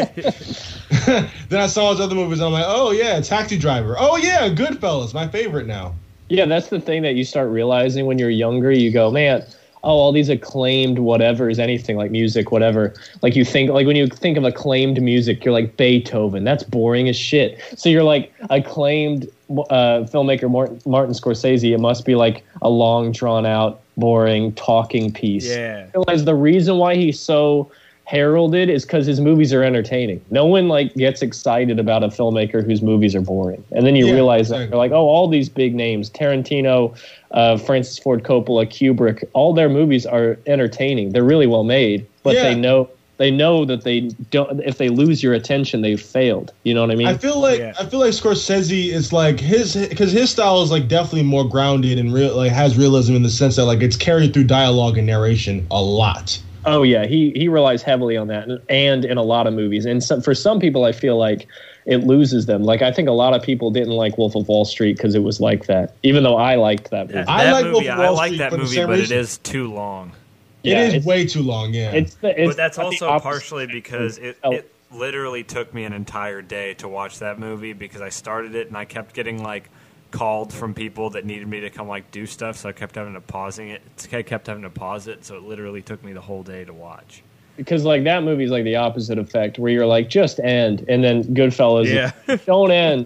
Then I saw his other movies, and I'm like, oh yeah, Taxi Driver. Oh yeah, Goodfellas, my favorite now. Yeah, that's the thing that you start realizing when you're younger. You go, man, oh, all these acclaimed whatever is anything like music, whatever. Like you think, like when you think of acclaimed music, you're like Beethoven. That's boring as shit. So you're like acclaimed uh, filmmaker Martin, Martin Scorsese. It must be like a long, drawn out, boring talking piece. Yeah. I realize the reason why he's so heralded is because his movies are entertaining. No one like gets excited about a filmmaker whose movies are boring, and then you Yeah, realize that exactly. you're like, oh, all these big names, Tarantino, uh, Francis Ford Coppola, Kubrick, all their movies are entertaining. They're really well made, but Yeah. they know they know that they don't. If they lose your attention, they've failed. You know what I mean? I feel like Yeah. I feel like Scorsese is like his because his style is like definitely more grounded and real, like has realism in the sense that like it's carried through dialogue and narration a lot. Oh yeah, he he relies heavily on that, and, and in a lot of movies. And some, for some people, I feel like it loses them. Like I think a lot of people didn't like Wolf of Wall Street because it was like that. Even though I liked that movie. I that like movie, Wolf of I Wall like Street that for the movie, same but reason. it is too long. Yeah, it is it's- way too long. Yeah, It's the, it's But that's the also opposite. partially because it, Oh. it literally took me an entire day to watch that movie because I started it and I kept getting like called from people that needed me to come like do stuff, so I kept having to pausing it. I kept having to pause it, so it literally took me the whole day to watch. Because like that movie's like the opposite effect, where you're like just end, and then Goodfellas, Yeah. don't end.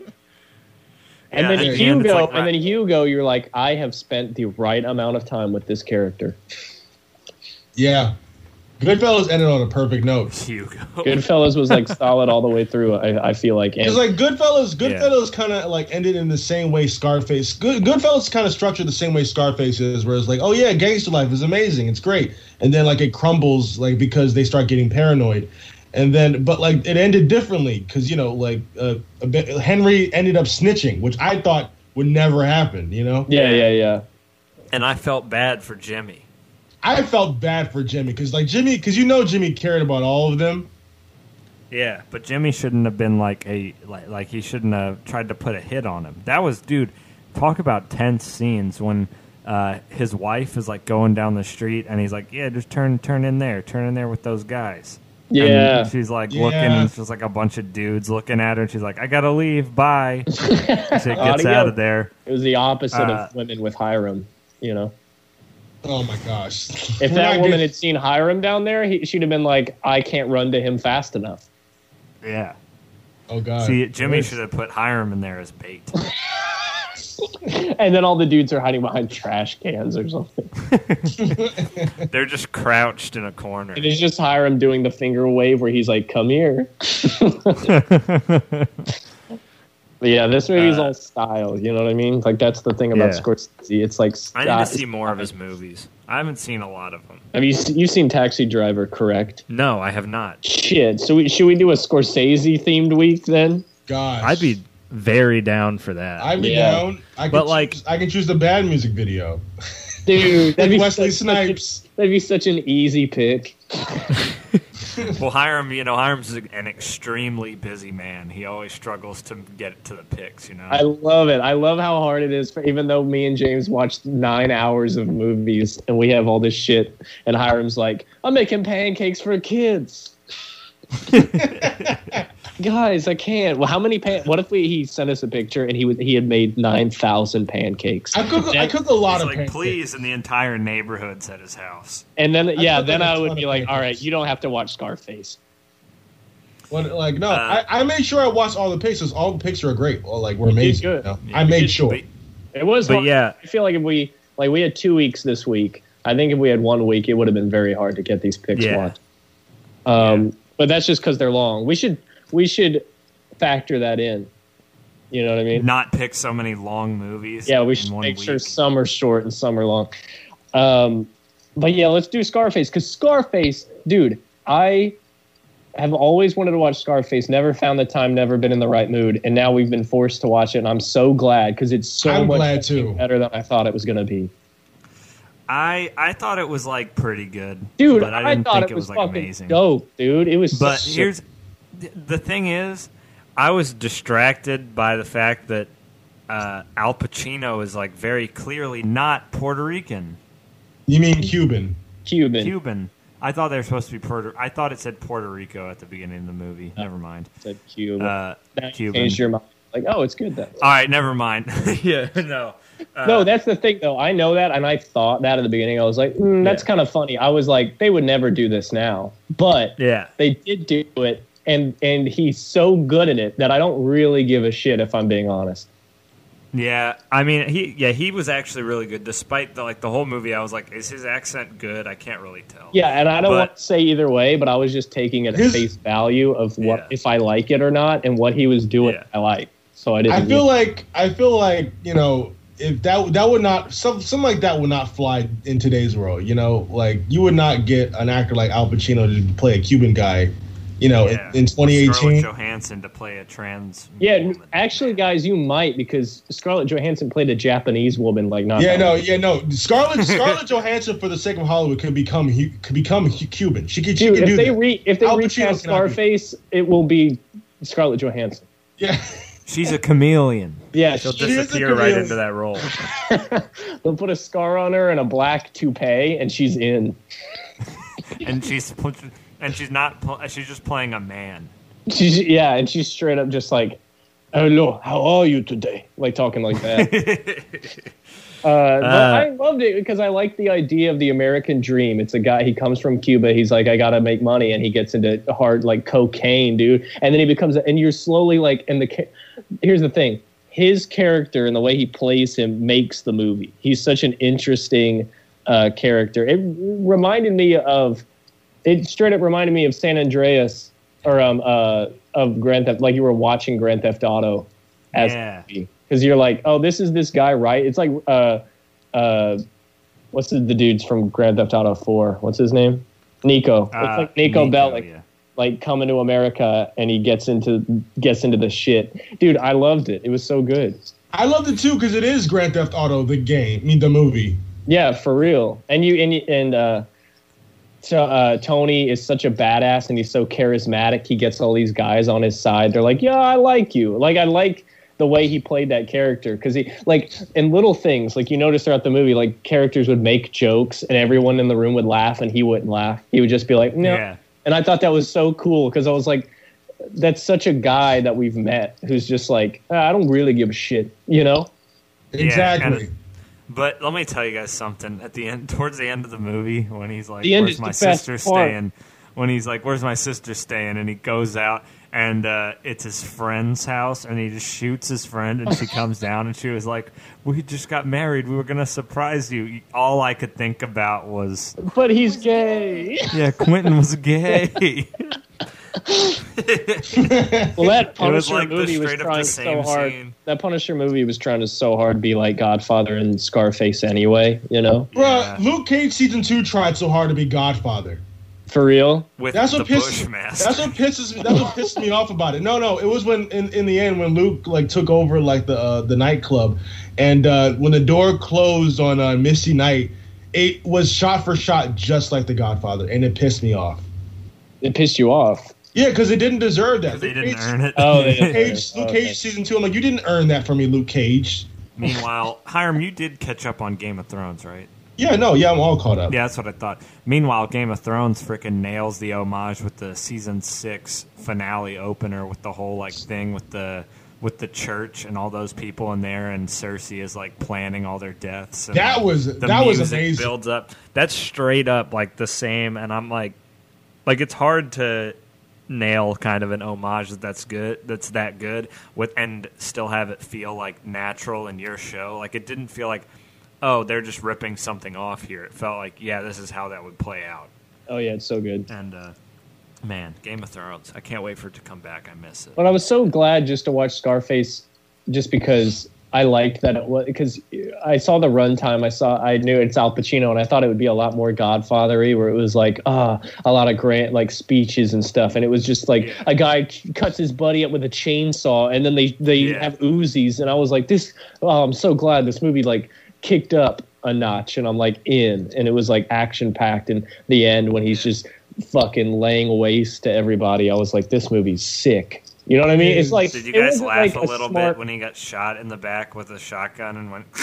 And Yeah, then at the end, Hugo, it's like, and then Hugo, you're like, I have spent the right amount of time with this character. yeah. Goodfellas ended on a perfect note. Hugo. Goodfellas was like solid all the way through. I, I feel like, and Because like Goodfellas, Yeah. Goodfellas kind of like ended in the same way Scarface. Good, Goodfellas kind of structured the same way Scarface is, where it's like, oh yeah, gangster life is amazing, it's great, and then like it crumbles like because they start getting paranoid, and then but like it ended differently because you know like uh, a bit, Henry ended up snitching, which I thought would never happen. You know, yeah, yeah, yeah. And I felt bad for Jimmy. I felt bad for Jimmy because like Jimmy, because you know Jimmy cared about all of them. Yeah, but Jimmy shouldn't have been like a like, like he shouldn't have tried to put a hit on him. That was, dude, talk about tense scenes when uh, his wife is like going down the street and he's like, yeah, just turn turn in there, turn in there with those guys. Yeah. And she's like Yeah. looking, and it's just like a bunch of dudes looking at her, and she's like, I gotta leave, bye. She gets Adios. out of there. It was the opposite Uh, of women with Hiram, you know. Oh my gosh! If We're that not woman getting- had seen Hiram down there, he, she'd have been like, I can't run to him fast enough. Yeah. oh god, See, Jimmy Yes. should have put Hiram in there as bait. And then all the dudes are hiding behind trash cans or something. They're just crouched in a corner. And it's just Hiram doing the finger wave where he's like, come here. But yeah, this movie's Uh, all style. You know what I mean? Like, that's the thing about Yeah. Scorsese. It's like, I need to style- see more of his movies. I haven't seen a lot of them. Have you you've seen Taxi Driver, correct? No, I have not. Shit. So we, should we do a Scorsese themed week then? Gosh, I'd be very down for that. I'd be Yeah. down. I could But, like- choose, I can choose the bad music video. Dude, that'd be Wesley such- such a- Snipes. that'd be such an easy pick. Well, Hiram, you know, Hiram's an extremely busy man. He always struggles to get to the picks, you know. I love it. I love how hard it is, for, even though me and James watched nine hours of movies and we have all this shit. And Hiram's like, I'm making pancakes for kids. Guys, I can't. Well, how many pan? What if we he sent us a picture and he was he had made nine thousand pancakes? I cook. I cook a lot He's of like, pancakes. please, and the entire neighborhood's at his house. And then yeah, cook then like a I ton would of be like, all right, pancakes. you don't have to watch Scarface. What, like no, Uh, I, I made sure I watched all the pictures. All the pictures are great. Well, like we're You did amazing. good. you know? Yeah, I you made did- sure. but- It was, But hard. yeah. I feel like if we like we had two weeks this week. I think if we had one week, it would have been very hard to get these picks Yeah. watched. Um, but that's just because they're long. We should we should factor that in. You know what I mean? Not pick so many long movies. Yeah, we in should one make week. sure some are short and some are long. Um, but yeah, let's do Scarface because Scarface, dude, I have always wanted to watch Scarface. Never found the time. Never been in the right mood, and now we've been forced to watch it. And I'm so glad because it's so I'm much glad, too. better than I thought it was going to be. I I thought it was like pretty good, Dude, but I I, didn't thought think it was, like fucking amazing. dope, dude. It was. But such- here's the thing: is I was distracted by the fact that uh, Al Pacino is like very clearly not Puerto Rican, You mean Cuban? Cuban. Cuban. I thought they were supposed to be Puerto. I thought it said Puerto Rico at the beginning of the movie. Never mind. Said Cuban. Uh, Now you Cuban. changed your mind. Like, oh, it's good then. All right, never mind. yeah, no. Uh, No, that's the thing, though. I know that, and I thought that at the beginning. I was like, mm, that's Yeah. kind of funny. I was like, they would never do this now, but yeah. they did do it, and and he's so good at it that I don't really give a shit if I'm being honest. Yeah, I mean, he yeah he was actually really good. Despite the like the whole movie, I was like, is his accent good? I can't really tell. Yeah, and I don't But- want to say either way, but I was just taking it at His- face value of what Yeah. if I like it or not, and what he was doing. Yeah. I like, so I didn't. I feel like I feel like you know if that that would not some something like that would not fly in today's world. You know, like you would not get an actor like Al Pacino to play a Cuban guy. You know, Yeah. in, in twenty Scarlett eighteen. Johansson to play a trans. Yeah, woman. actually, guys, you might because Scarlett Johansson played a Japanese woman, like not. Yeah, no, yeah, no. Scarlett Scarlett Johansson, for the sake of Hollywood, could become hu- could become hu- Cuban. She could, she Dude, could do if they that. re if they Al Pacino recast cannot be- Scarface, it will be Scarlett Johansson. Yeah, She's a chameleon. Yeah, She'll she- is a disappear right chameleon. into that role. they'll put a scar on her and a black toupee, and she's in. and she's pl- and she's not. Pl- she's just playing a man. She's yeah, and she's straight up just like, "Hello, how are you today?" Like talking like that. Uh, but I loved it because I like the idea of the American dream. It's a guy, he comes from Cuba. He's like, I got to make money. And he gets into hard, like cocaine, dude. And then he becomes, and you're slowly like, and the, ca- here's the thing. His character and the way he plays him makes the movie. He's such an interesting uh, character. It reminded me of, it straight up reminded me of San Andreas or um, uh, of Grand Theft, like you were watching Grand Theft Auto as Yeah. a movie. Because you're like, oh, this is this guy, right? It's like, uh, uh, what's the, the dudes from Grand Theft Auto four? What's his name? Nico. It's Uh, like Nico, Nico, Bellic, yeah. like coming to America, and he gets into gets into the shit. Dude, I loved it. It was so good. I loved it too because it is Grand Theft Auto, the game, I mean the movie. Yeah, for real. And you and you- and uh, so uh, Tony is such a badass, and he's so charismatic. He gets all these guys on his side. They're like, yeah, I like you. Like I like the way he played that character because he like in little things like you notice throughout the movie like characters would make jokes and everyone in the room would laugh and he wouldn't laugh. He would just be like, no, Yeah. And I thought that was so cool because I was like, that's such a guy that we've met who's just like, ah, I don't really give a shit, you know? Exactly. Yeah, but let me tell you guys something. At the end, towards the end of the movie, when he's like, The end "Where's is my the best sister part. staying?" When he's like, "Where's my sister staying?" and he goes out, and uh, it's his friend's house, and he just shoots his friend, and she comes down, and she was like, "We just got married. We were gonna surprise you." All I could think about was, But he's gay. "Yeah, Quentin was gay." Well, that Punisher like the movie was straight up trying the so same hard. scene. That Punisher movie was trying to so hard be like Godfather and Scarface anyway, you know? Bruh, Luke Cage season two tried so hard to be Godfather. For real? With That's the what pisses. Bush mask. That's what pisses. That's what pissed me off about it. No, no, it was when in, in the end when Luke like took over like the uh, the nightclub, and uh, when the door closed on uh, Misty Knight, it was shot for shot just like The Godfather, and it pissed me off. It pissed you off. Yeah, because it didn't deserve that. They Luke didn't Cage, earn it. Oh, they Luke didn't. Cage, Luke Okay. Cage season two. I'm like, you didn't earn that from me, Luke Cage. Meanwhile, Hiram, you did catch up on Game of Thrones, right? Yeah, no, yeah, I'm all caught up. Yeah, that's what I thought. Meanwhile, Game of Thrones freaking nails the homage with the season six finale opener with the whole like thing with the with the church and all those people in there, and Cersei is like planning all their deaths. And, That like, was- the that was music amazing. builds up. That's straight up like the same, and I'm like, like it's hard to nail kind of an homage that that's good that's that good with and still have it feel like natural in your show. Like it didn't feel like, oh, they're just ripping something off here. It felt like, yeah, this is how that would play out. Oh, yeah, it's so good. And uh man, Game of Thrones, I can't wait for it to come back. I miss it. But I was so glad just to watch Scarface just because I liked that it was, because I saw the runtime. I saw, I knew it's Al Pacino, and I thought it would be a lot more Godfather-y, where it was like, ah, a lot of grand, like speeches and stuff. And it was just like Yeah. a guy cuts his buddy up with a chainsaw, and then they, they Yeah. have Uzis. And I was like, this, oh, I'm so glad this movie like kicked up a notch, and I'm like in, and it was like action packed. And the end when he's just fucking laying waste to everybody, I was like, this movie's sick. You know what I mean? It's like, Did you it guys wasn't laugh like a little smart- bit when he got shot in the back with a shotgun and went?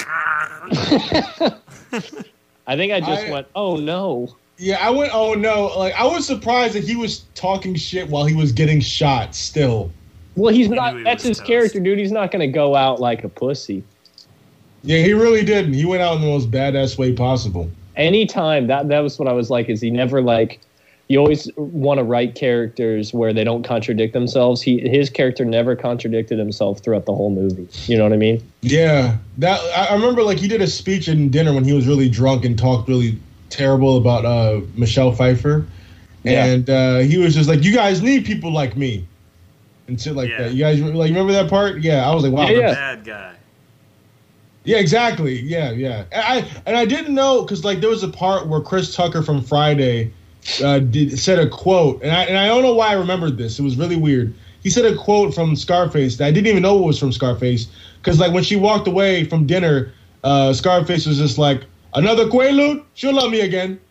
I think I just I- went, oh no. Yeah, I went, oh no. Like, I was surprised that he was talking shit while he was getting shot still. Well, he's knew not. he That's was his toast. character, dude. He's not going to go out like a pussy. Yeah, he really didn't. He went out in the most badass way possible. Anytime that that was what I was like. Is he never like? You always want to write characters where they don't contradict themselves. He his character never contradicted himself throughout the whole movie. You know what I mean? Yeah, that I I remember. Like, he did a speech in dinner when he was really drunk and talked really terrible about uh, Michelle Pfeiffer, Yeah. and uh, he was just like, "You guys need people like me," and shit like Yeah. that. You guys like remember that part? Yeah, I was like, "Wow." Yeah, yeah. Bad guy. Yeah, exactly. Yeah, yeah. And I and I didn't know because like there was a part where Chris Tucker from Friday uh, did said a quote, and I and I don't know why I remembered this. It was really weird. He said a quote from Scarface that I didn't even know it was from Scarface because like when she walked away from dinner, uh, Scarface was just like, "Another Quaalude, she'll love me again."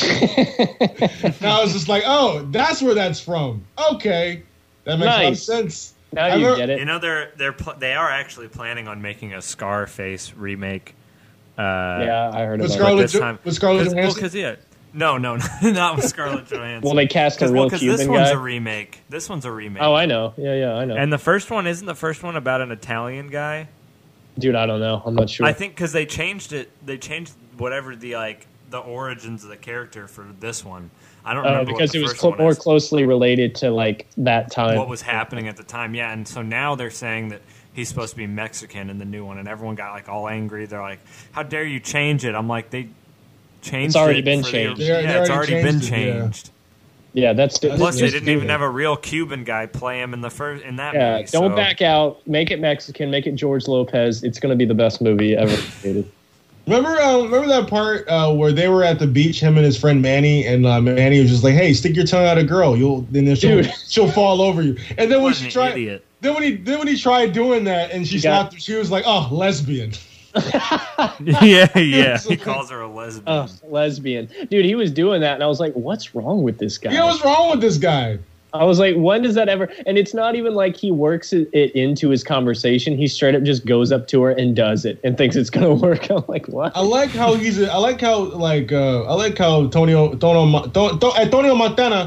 And I was just like, "Oh, that's where that's from." Okay, that makes a lot of Nice. sense. Now I you remember- get it. You know they're they're pl- they are actually planning on making a Scarface remake. Uh, Yeah, I heard With about Scarlett it. this Jo- time with Scarlett Cause, well, Johansson? because yeah, no, no, not with Scarlett Johansson. Well, they cast a Cause, real well, 'cause Cuban this one's guy. a remake. This one's a remake. Oh, I know. Yeah, yeah, I know. And the first one isn't the first one about an Italian guy. Dude, I don't know. I'm not sure. I think because they changed it. They changed whatever the like the origins of the character for this one. I don't uh, remember because what the it was first cl- one more is. closely related to like that time. What was happening at the time, yeah. And so now they're saying that he's supposed to be Mexican in the new one, and everyone got like all angry. They're like, "How dare you change it?" I'm like, they changed. It's already it been for the- changed. They- yeah, they it's already already been changed it, yeah. changed. Yeah, that's Plus, Plus, they just didn't do even it. have a real Cuban guy play him in the first in that Yeah, movie. don't so- back out. Make it Mexican. Make it George Lopez. It's going to be the best movie ever created. Remember, uh, remember that part uh, where they were at the beach, him and his friend Manny, and uh, Manny was just like, "Hey, stick your tongue out a girl, you'll then she'll, Dude. she'll fall over you." And then when What she an tried, idiot. then when he then when he tried doing that, and she You got- slapped, she was like, "Oh, lesbian." yeah, yeah. He calls her a lesbian. Ugh, lesbian. Dude, he was doing that, and I was like, what's wrong with this guy? Yeah, what's wrong with this guy? I was like, when does that ever... And it's not even like he works it, it into his conversation. He straight up just goes up to her and does it and thinks it's going to work. I'm like, what? I like how he's. A, I like how like uh, I like how Tonio Tonio Tonio, Antonio Montana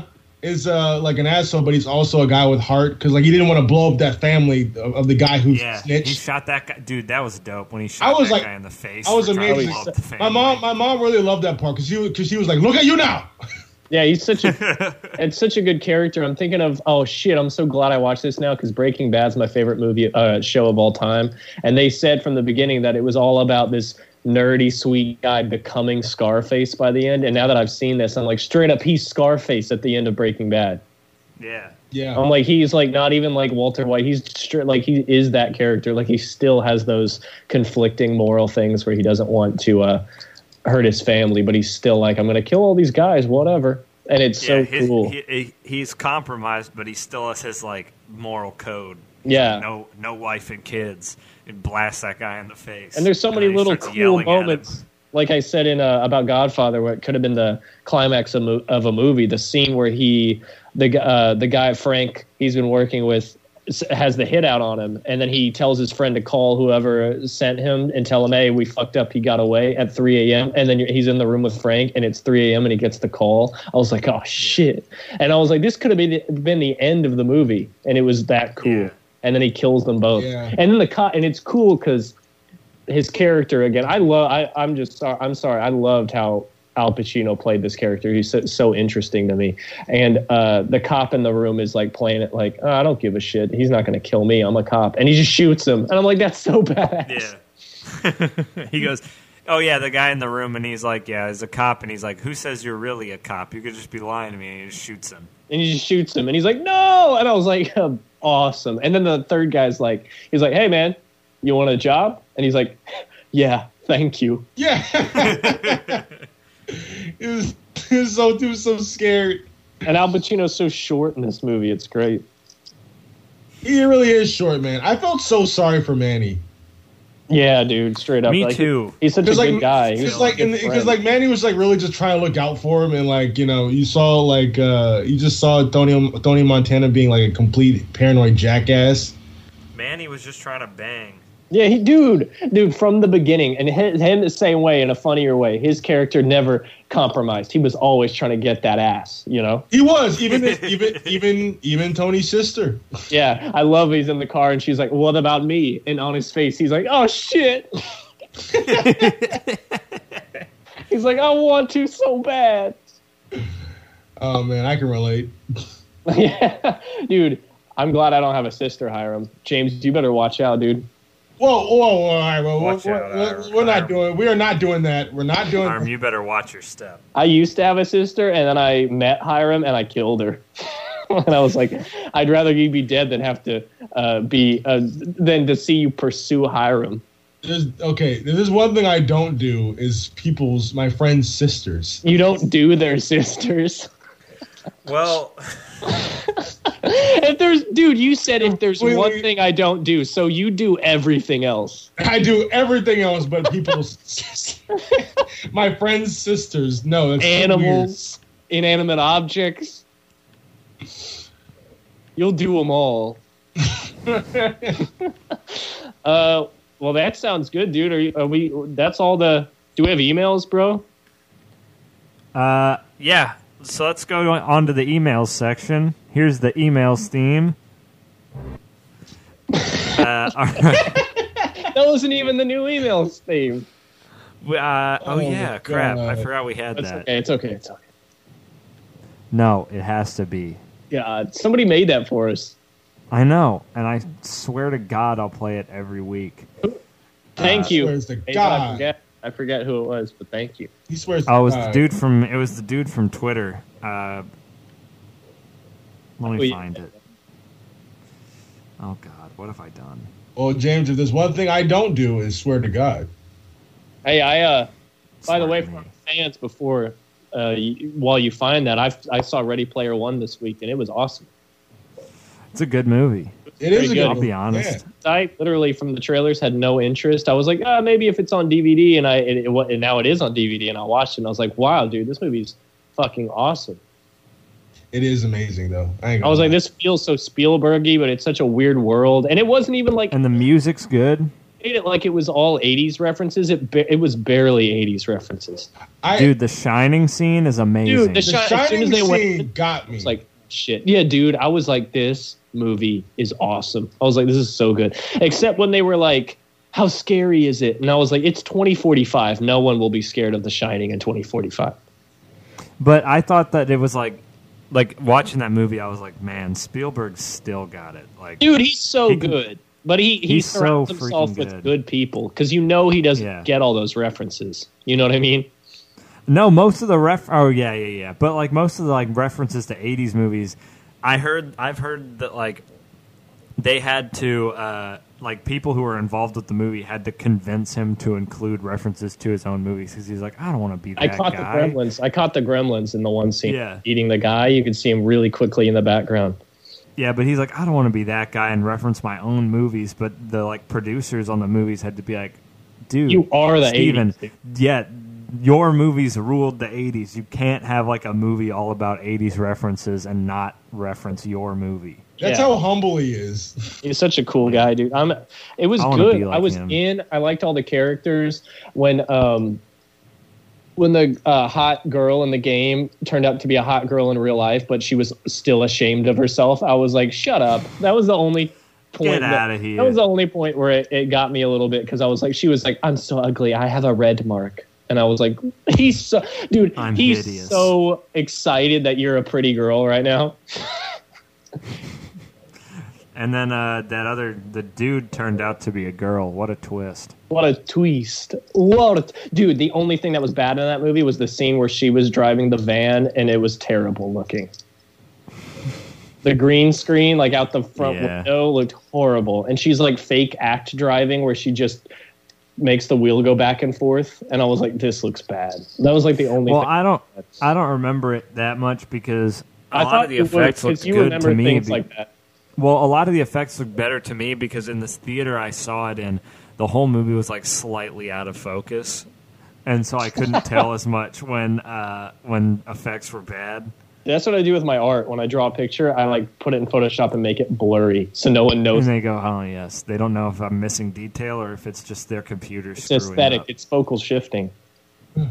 is uh, like an asshole, but he's also a guy with heart because like he didn't want to blow up that family of, of the guy who Yeah, snitched. he shot that guy. Dude, that was dope when he shot I was that like- guy in the face. I was for trying to amazing. blow up the My family. mom, my mom really loved that part because she because she was like, "Look at you now." Yeah, he's such a it's such a good character. I'm thinking of oh shit, I'm so glad I watched this now because Breaking Bad's my favorite movie uh, show of all time. And they said from the beginning that it was all about this nerdy sweet guy becoming Scarface by the end. And now that I've seen this, I'm like straight up he's Scarface at the end of Breaking Bad. Yeah. Yeah, I'm like he's like not even like Walter White. He's straight like he is that character. Like he still has those conflicting moral things where he doesn't want to uh, hurt his family, but he's still like I'm gonna kill all these guys, whatever. And it's Yeah, so his, cool. he, he, he's compromised, but he still has his like moral code. Yeah. No, no wife and kids. And blast that guy in the face. And there's so many then he little starts cool yelling at him. moments. Like I said in uh, about Godfather, where it could have been the climax of, mo- of a movie, the scene where he, the uh, the guy Frank, he's been working with, s- has the hit out on him, and then he tells his friend to call whoever sent him and tell him, "Hey, we fucked up. He got away at three a.m." And then you're, he's in the room with Frank, and it's three a.m. and he gets the call. I was like, "Oh shit!" And I was like, "This could have been the, been the end of the movie," and it was that cool. Yeah. And then he kills them both. Yeah. And then the co- and it's cool because his character again. I love. I, I'm just. Sorry, I'm sorry. I loved how Al Pacino played this character. He's so, so interesting to me. And uh, the cop in the room is like playing it like, oh, I don't give a shit. He's not going to kill me. I'm a cop, and he just shoots him. And I'm like, that's so badass. Yeah. He goes, oh, yeah, the guy in the room, and he's like, yeah, he's a cop. And he's like, who says you're really a cop? You could just be lying to me. And he just shoots him. And he just shoots him, and he's like, no. And I was like, oh, awesome. And then the third guy's like, he's like, hey man, you want a job? And he's like, yeah, thank you. yeah. it was it was so he was so scared. And Al Pacino's so short in this movie. It's great. He really is short, man. I felt so sorry for Manny. Yeah, dude, straight up. Me like, too. He's such a Because good like, guy. because He's like, a good because friend. like Manny was like really just trying to look out for him, and like you know, you saw like uh you just saw Tony Tony Montana being like a complete paranoid jackass. Manny was just trying to bang. Yeah, he, dude, dude, from the beginning, and him, him the same way, in a funnier way. His character never compromised. He was always trying to get that ass, you know. He was even even even even Tony's sister. Yeah, I love he's in the car, and she's like, "What about me?" And on his face, he's like, "Oh shit." He's like, "I want to so bad." Oh man, I can relate. Yeah, dude. I'm glad I don't have a sister, Hiram. James, you better watch out, dude. Whoa, whoa, whoa! All right, well, Watch we're, out, we're, Ira. we're not Ira. doing. We are not doing that. We're not doing. Arm, you better watch your step. I used to have a sister, and then I met Hiram, and I killed her. And I was like, I'd rather you be dead than have to uh, be uh, than to see you pursue Hiram. There's, okay, there's one thing I don't do is people's my friends' sisters. You don't do their sisters. Well, If there's, dude, you said if there's Wait, one wait. thing I don't do, so you do everything else. I do everything else but people's my friends' sisters. No, that's so Animals, inanimate objects. You'll do them all. weird. Uh, well, that sounds good, dude. Are, you, are we? That's all the. Do we have emails, bro? uh, yeah. So let's go on to the emails section. Here's the emails theme. Uh, all right. That wasn't even the new emails theme. Uh, oh, Oh, yeah, my crap. I God. forgot we had It's that. okay. It's okay. It's okay. No, it has to be. God, somebody made that for us. I know, and I swear to God I'll play it every week. Thank Uh, you. swears to Hey, but I God. forget. I forget who it was, but thank you. He swears. Oh, it was the God. dude from it was the dude from Twitter. Uh, let me Oh, yeah. find it. Oh God, what have I done? Well, James, if there's one thing I don't do is swear to God. Hey, I. uh By the Swear way, to for me. our fans, before uh, you, while you find that, I I saw Ready Player One this week, and it was awesome. It's a good movie. It is Very a good. good. I'll be movie. honest. I literally from the trailers had no interest. I was like, ah, maybe if it's on D V D, and I it, it, wa- and now it is on D V D, and I watched it, and I was like, wow, dude, this movie's fucking awesome. Yeah. It is amazing, though. I, ain't I was gonna like, this feels so Spielbergy, but it's such a weird world, and it wasn't even like And the music's good. made it like it was all eighties references. It ba- it was barely eighties references. I, Dude, the Shining scene is amazing. Dude, the the Shi- as soon Shining as they went- scene got me. It's like shit. Yeah, dude, I was like, this movie is awesome. I was like, this is so good. Except when they were like, how scary is it? And I was like, it's twenty forty-five. No one will be scared of The Shining in twenty forty-five. But I thought that it was like, like watching that movie, I was like, man, Spielberg still got it. Like, dude, he's so he, good. But he, he he's surrounds so himself freaking with good. good people because you know he doesn't Yeah. get all those references. You know what I mean? No, most of the ref. Oh yeah, yeah, yeah. But like most of the like references to eighties movies, I heard. I've heard that like they had to uh, like people who were involved with the movie had to convince him to include references to his own movies because he's like, I don't want to be that I caught guy. the gremlins. I caught the gremlins in the one scene Yeah. eating the guy. You could see him really quickly in the background. Yeah, but he's like, I don't want to be that guy and reference my own movies. But the like producers on the movies had to be like, dude, You are the Steven, eighties. Dude. yeah, your movies ruled the eighties. You can't have like a movie all about eighties references and not reference your movie. That's Yeah. how humble he is. He's such a cool guy, dude. I'm. It was I wanna good. be like I was him. in. I liked all the characters. When um, when the uh, hot girl in the game turned out to be a hot girl in real life, but she was still ashamed of herself. I was like, shut up. That was the only point. Get that- outta here. That was the only point where it, it got me a little bit because I was like, she was like, I'm so ugly. I have a red mark. And I was like, he's so, dude, I'm he's hideous. so excited that you're a pretty girl right now. And then uh, that other the dude turned out to be a girl. What a twist! What a twist. What a t- dude, the only thing that was bad in that movie was the scene where she was driving the van and it was terrible looking. The green screen, like out the front Yeah. window, looked horrible. And she's like fake act driving where she just makes the wheel go back and forth. And I was like, this looks bad. That was like the only Well, thing. I don't, I don't remember it that much because a I lot thought of the you would, effects 'cause looked you good remember to me. things be- like that. Well, a lot of the effects look better to me because in this theater I saw it in, the whole movie was like slightly out of focus, and so I couldn't tell as much when uh, when effects were bad. That's what I do with my art. When I draw a picture, I like put it in Photoshop and make it blurry so no one knows. And they go, "Oh yes," they don't know if I'm missing detail or if it's just their computer It's screwing aesthetic. up. It's focal shifting. All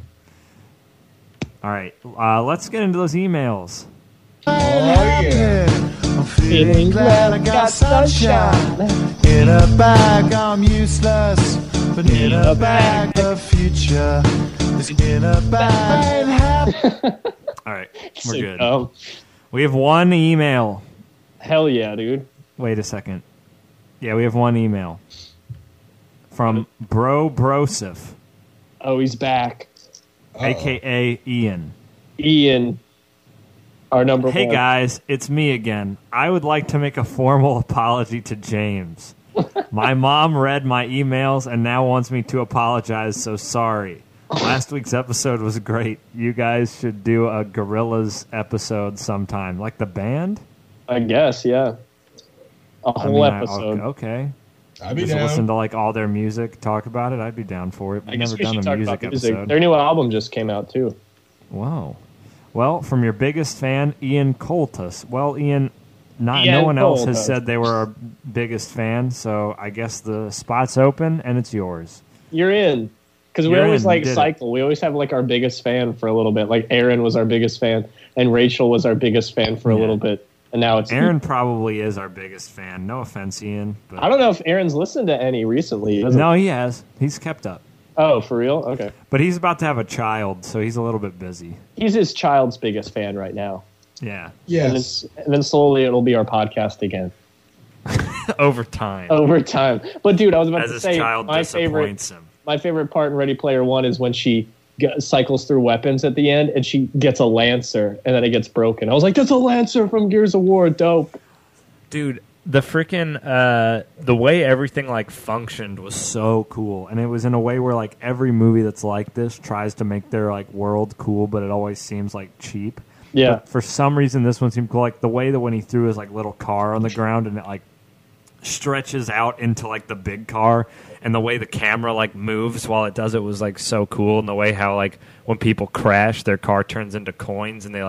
right, uh, let's get into those emails. Oh, yeah. I'm feeling glad I got sunshine. In a bag, I'm useless. But in a bag, the future is in a bag. All right, we're good. Um, We have one email. hell yeah, dude. Wait a second. Yeah, we have one email from Bro Broseph, Oh, he's back. a k a. Ian. Ian, our number Hey one. guys, it's me again. I would like to make a formal apology to James. My mom read my emails and now wants me to apologize, so sorry. Last week's episode was great. You guys should do a Gorillaz episode sometime. Like the band? I guess, yeah. A I whole mean, I- episode. okay. I'd be Just down. listen to like all their music, talk about it. I'd be down for it. I We've guess never we done should a talk music about music. episode. Their new album just came out, too. Whoa. Well, from your biggest fan, Ian Coltus. Well, Ian, not Ian no one else has Coltus. said they were our biggest fan, so I guess the spot's open and it's yours. You're in. Because we You're always in, like you did it. cycle. We always have like our biggest fan for a little bit. Like Aaron was our biggest fan, and Rachel was our biggest fan for a Yeah. little bit. And now it's Aaron probably is our biggest fan. No offense, Ian. But I don't know if Aaron's listened to any recently. Doesn't- no, he has. He's kept up. Oh, for real? Okay. But he's about to have a child, so he's a little bit busy. He's his child's biggest fan right now. Yeah. And, Yes. then, and then slowly it'll be our podcast again. Over time. Over time. But dude, I was about as to his say child my favorite disappoints him. my favorite part in Ready Player One is when she g- cycles through weapons at the end and she gets a Lancer and then it gets broken. I was like, that's a Lancer from Gears of War. Dope. Dude, the freaking uh, the way everything like functioned was so cool, and it was in a way where like every movie that's like this tries to make their like world cool, but it always seems like cheap. Yeah. But for some reason, this one seemed cool. Like the way that when he threw his like little car on the ground and it like stretches out into like the big car, and the way the camera like moves while it does it was like so cool. And the way how like when people crash, their car turns into coins, and they like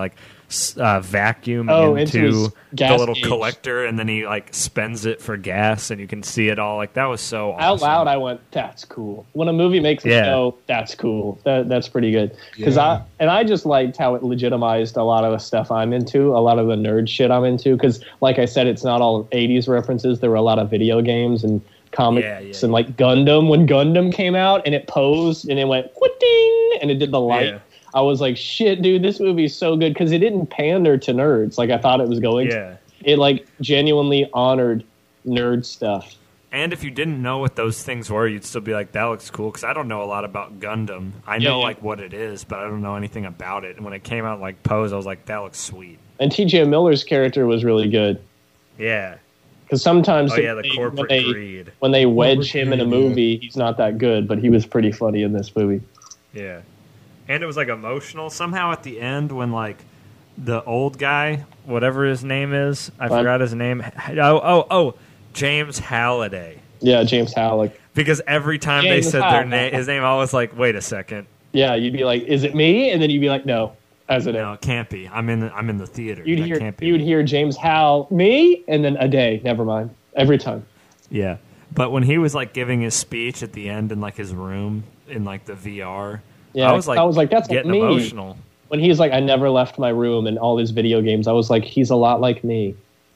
uh, vacuum Oh, into, into his the gas little gauge. collector, and then he like spends it for gas, and you can see it all. Like that was so awesome. Out loud, I went, "That's cool." When a movie makes it Yeah. go, "That's cool." That that's pretty good. Because Yeah. I and I just liked how it legitimized a lot of the stuff I'm into, a lot of the nerd shit I'm into. Because, like I said, it's not all eighties references. There were a lot of video games and comics Yeah, yeah, and like Gundam. When Gundam came out and it posed and it went ding and it did the light. Yeah. I was like, "Shit, dude, this movie is so good." Because it didn't pander to nerds like I thought it was going. to. Yeah. It like genuinely honored nerd stuff. And if you didn't know what those things were, you'd still be like, that looks cool. Because I don't know a lot about Gundam. I Yeah, know yeah. like what it is, but I don't know anything about it. And when it came out like Pose, I was like, that looks sweet. And T J Miller's character was really good. Yeah. Because sometimes Oh yeah, the they- corporate when they, greed. when they wedge Corporate him in a greed, yeah. movie, he's not that good, but he was pretty funny in this movie. Yeah. And it was like emotional somehow at the end when like the old guy, whatever his name is, I Fine. forgot his name. Oh, oh, oh, James Halliday. Yeah, James Halleck. Because every time James they said their Halliday. name, his name, I was like, wait a second. Yeah, you'd be like, "Is it me?" And then you'd be like, "No," as it No, is. it can't be. I'm in the, I'm in the theater. You'd That hear can't be. you'd hear James Hal me, and then a day. Never mind. Every time. Yeah. But when he was like giving his speech at the end in like his room in like the V R, Yeah, I was like, I was like, "That's getting me." emotional. When he's like, "I never left my room," and all his video games, I was like, "He's a lot like me."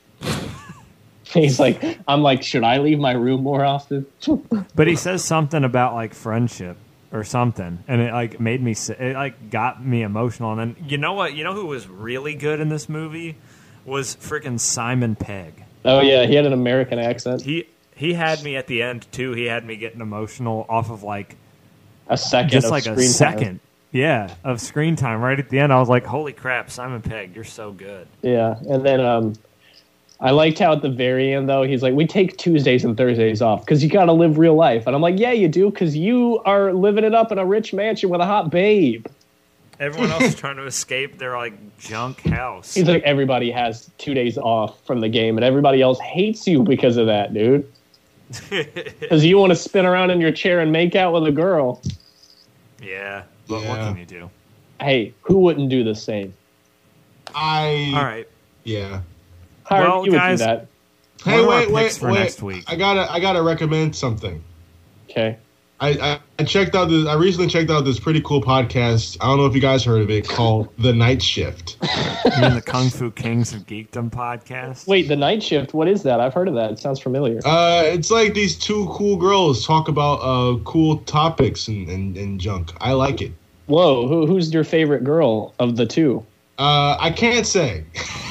He's like, I'm like, "Should I leave my room more often?" But he says something about like friendship or something, and it like made me si- it like got me emotional. And then you know what? You know who was really good in this movie was freaking Simon Pegg. Oh yeah, he had an American accent. He he had me at the end too. He had me getting emotional off of like A second, just of like a screen time. second, yeah, of screen time. Right at the end, I was like, "Holy crap, Simon Pegg, you're so good." Yeah, and then um, I liked how at the very end though he's like, "We take Tuesdays and Thursdays off because you got to live real life," and I'm like, "Yeah, you do, because you are living it up in a rich mansion with a hot babe." Everyone else is trying to escape their like junk house. He's like, "Everybody has two days off from the game, and everybody else hates you because of that, dude. Because you want to spin around in your chair and make out with a girl." Yeah, but what Yeah. can you do? Hey, who wouldn't do the same? I All right. yeah. Hiram, Well, you would guys- do that. Hey, What are our wait, wait, picks for wait. next week? I gotta, I gotta recommend something. Okay. I, I, I checked out this. I recently checked out this pretty cool podcast. I don't know if you guys heard of it, called The Night Shift. You mean the Kung Fu Kings of Geekdom podcast? Wait, the night shift. What is that? I've heard of that. It sounds familiar. Uh, it's like these two cool girls talk about uh cool topics and, and, and junk. I like it. Whoa, who, who's your favorite girl of the two? Uh, I can't say.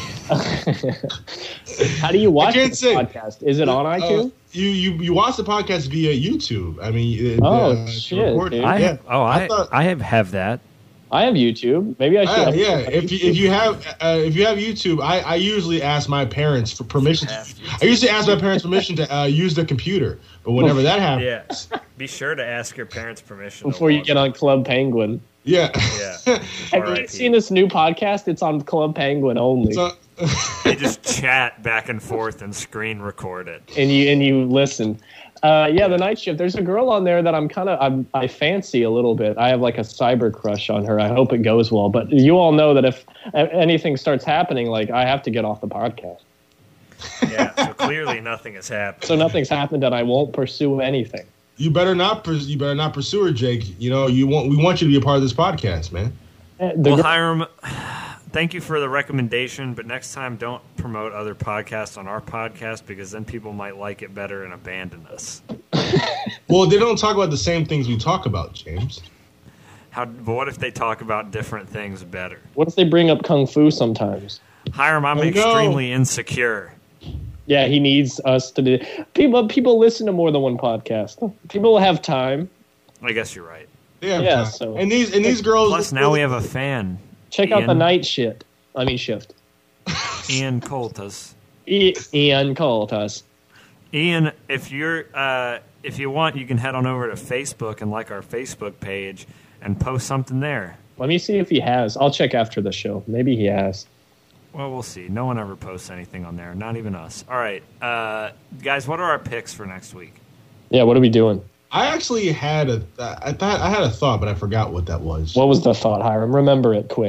How do you watch can't this say. podcast? Is it on Uh, iTunes? you, you you watch the podcast via YouTube. I mean, uh, Oh, uh, it's shit, recorded. dude. I yeah. have, oh, I, I thought- I have have that. I have YouTube. Maybe I should. Uh, have yeah, if you, if you have uh, if you have YouTube, I, I usually ask my parents for permission. To, I usually ask my parents permission to uh, use the computer, but whenever that happens, Yeah. Be sure to ask your parents' permission to Before you log get on Club Penguin. yeah, Yeah. Have R I you P. seen this new podcast? It's on Club Penguin only. so, They just chat back and forth and screen record it. and you and you listen. Uh, yeah, the night shift. There's a girl on there that I'm kind of I fancy a little bit. I have like a cyber crush on her. I hope it goes well. But you all know that if a- anything starts happening, like I have to get off the podcast. Yeah. So clearly nothing has happened. So nothing's happened, and I won't pursue anything. you better not pers- you better not pursue her, Jake. You know you want we want you to be a part of this podcast, man. Uh, The Well, gir- Hiram, thank you for the recommendation, but next time don't promote other podcasts on our podcast because then people might like it better and abandon us. Well, they don't talk about the same things we talk about, James. How? But what if they talk about different things better? what if they bring up kung fu sometimes? Hiram, I'm Oh, no. extremely insecure. Yeah, he needs us to do. People people listen to more than one podcast. People will have time. I guess you're right. They have Yeah, time. so- and these and these girls. Plus, now we have a fan, Check out the Ian. night shift. I mean shift. Ian Coltus. I- Ian called us. Ian, if you're uh, if you want, you can head on over to Facebook and like our Facebook page and post something there. Let me see if he has. I'll check after the show. Maybe he has. Well, we'll see. No one ever posts anything on there, not even us. All right, uh, guys, what are our picks for next week? Yeah, what are we doing? I actually had a I thought I had a thought, but I forgot what that was. What was the thought, Hiram? Remember it quick.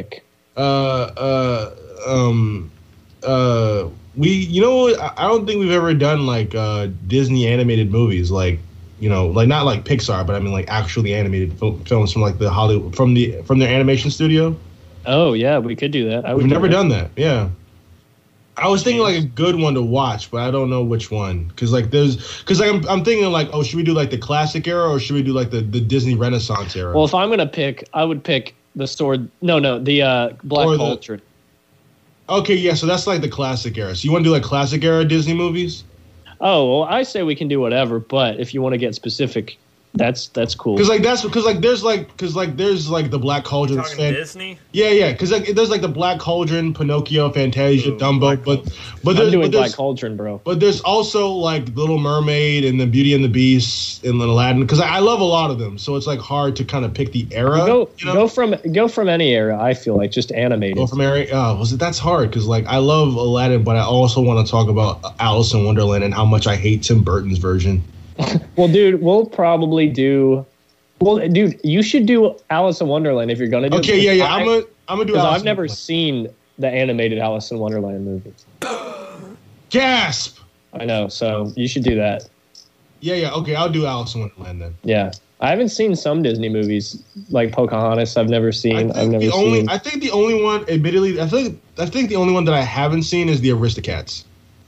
uh, uh, um, uh, we, you know, I I don't think we've ever done like uh, Disney animated movies, like you know, like not like Pixar, but I mean like actually animated fil- films from like the Hollywood from the from their animation studio. Oh yeah, we could do that. I would We've do never that. done that. Yeah. I was thinking like a good one to watch, but I don't know which one. Because like there's, because like, I'm I'm thinking like, oh, should we do like the classic era or should we do like the, the Disney Renaissance era? Well, if I'm gonna pick, I would pick the sword. No, no, the uh, Black Or the- Cauldron. Okay, yeah, so that's like the classic era. So you want to do like classic era Disney movies? Oh, well, I say we can do whatever, but if you want to get specific, that's that's cool. Because like that's because like there's like because like there's like the Black Cauldron. Talking fan- Disney? Yeah, yeah, because like there's like the Black Cauldron, Pinocchio, Fantasia, Ooh, Dumbo, Black but Cauldron. but I'm there's, doing but there's Black Cauldron, bro. But there's also like Little Mermaid and the Beauty and the Beast and Aladdin because I, I love a lot of them. So it's like hard to kind of pick the era. Go you know? go from go from any era. I feel like just animated. Go from era. Oh, was it? That's hard because like I love Aladdin, but I also want to talk about Alice in Wonderland and how much I hate Tim Burton's version. Well, dude, we'll probably do. Well, dude, you should do Alice in Wonderland if you're gonna do. Okay, it, yeah, yeah. I- I'm gonna I'm gonna do. Because Alice I've in never Wonderland. seen the animated Alice in Wonderland movies. Gasp. I know, so you should do that. Yeah, yeah. Okay, I'll do Alice in Wonderland then. Yeah, I haven't seen some Disney movies like Pocahontas. I've never I seen. think I've never the only seen. I think the only one, admittedly, I think I think the only one that I haven't seen is the Aristocats.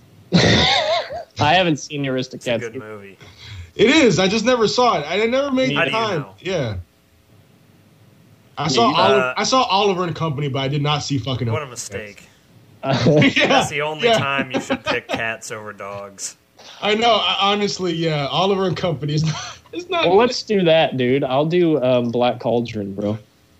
I haven't seen the It's a Aristocats. good movie. It is. I just never saw it. I never made How the do you time. know? Yeah. I saw you- Oliver, Uh, I saw Oliver and Company, but I did not see fucking. What a Aristocats. mistake. Yeah, That's the only yeah. time you should pick cats over dogs. I know. I, honestly, yeah, Oliver and Company is not. It's not. Well, let's do that, dude. I'll do um, Black Cauldron, bro.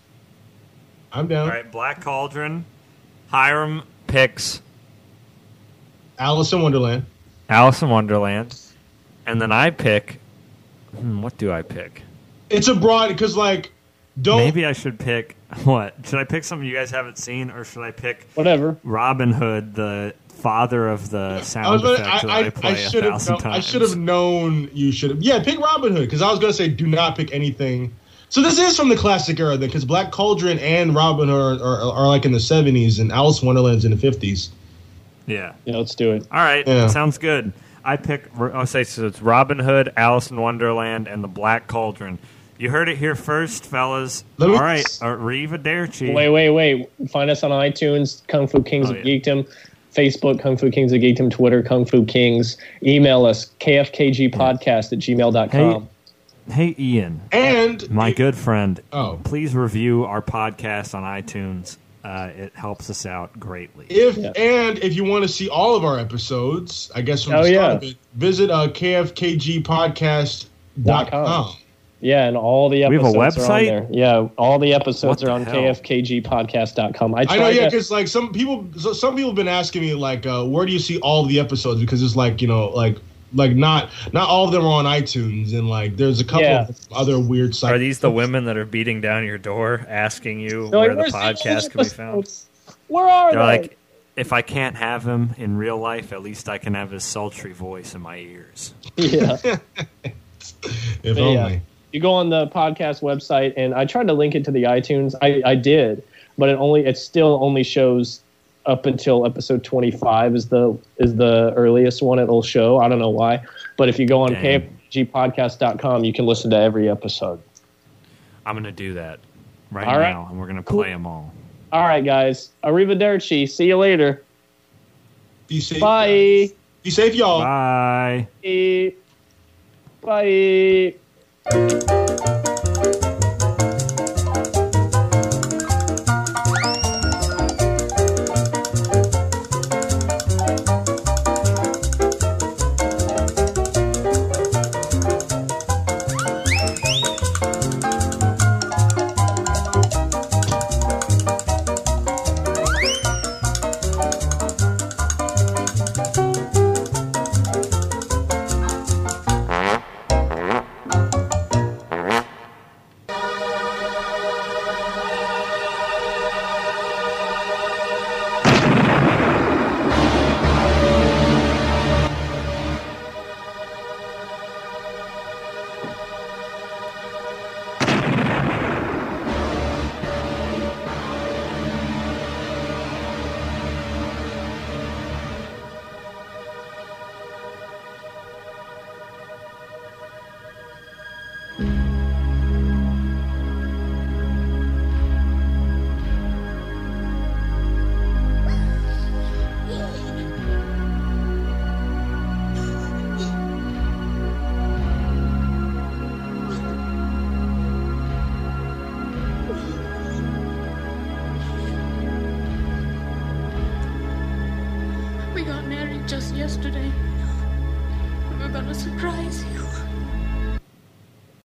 I'm down. All right, Black Cauldron. Hiram picks Alice in Wonderland. Alice in Wonderland. And then I pick... Hmm, what do I pick? It's a broad because like don't. Maybe I should pick... What? Should I pick something you guys haven't seen, or should I pick Whatever. Robin Hood, the father of the I was sound gonna, effect I, that I, I, play I a should have. thousand Known, I times? should have known you should have. Yeah, pick Robin Hood because I was gonna say do not pick anything. So this is from the classic era then, because Black Cauldron and Robin Hood are, are, are like in the seventies and Alice in Wonderland's in the fifties. Yeah. Yeah, let's do it. All right, Yeah. sounds good. I pick. I'll say so. It's Robin Hood, Alice in Wonderland, and the Black Cauldron. You heard it here first, fellas. Let me- All right, Arrivederci. Wait, wait, wait. Find us on iTunes, Kung Fu Kings Oh, of yeah. Geekdom, Facebook, Kung Fu Kings of Geekdom, Twitter, Kung Fu Kings. Email us, k f k g podcast at gmail dot com. Hey, Ian, And my good friend. Oh. Please review our podcast on iTunes. Uh, it helps us out greatly. If Yeah. and if you want to see all of our episodes, I guess from Oh, the start yeah. of it, visit uh, k f k g podcast dot com. Yeah, and all the have a episodes are on website? there. Yeah, all the episodes What the are on hell? k f k g podcast dot com. I I tried know, yeah, to, because like some people, so some people have been asking me like, uh, where do you see all of the episodes? Because it's like you know, like like not not all of them are on iTunes, and like there's a couple Yeah. of other weird sites. Are these the women that are beating down your door asking you They're like, where the "Where's podcast can be found? episodes? Where are They're they? like, if I can't have him in real life, at least I can have his sultry voice in my ears. yeah. if Yeah. only. You go on the podcast website, and I tried to link it to the iTunes. I, I did, but it only it still only shows up until episode twenty-five is the is the earliest one it'll show. I don't know why, but if you go on Dang. k f g podcast dot com, you can listen to every episode. I'm going to do that right All right. now, and we're going to Cool. play them all. All right, guys. Arrivederci. See you later. Be safe. Bye. Be safe, y'all. Bye. Bye. We got married just yesterday. We were gonna surprise you.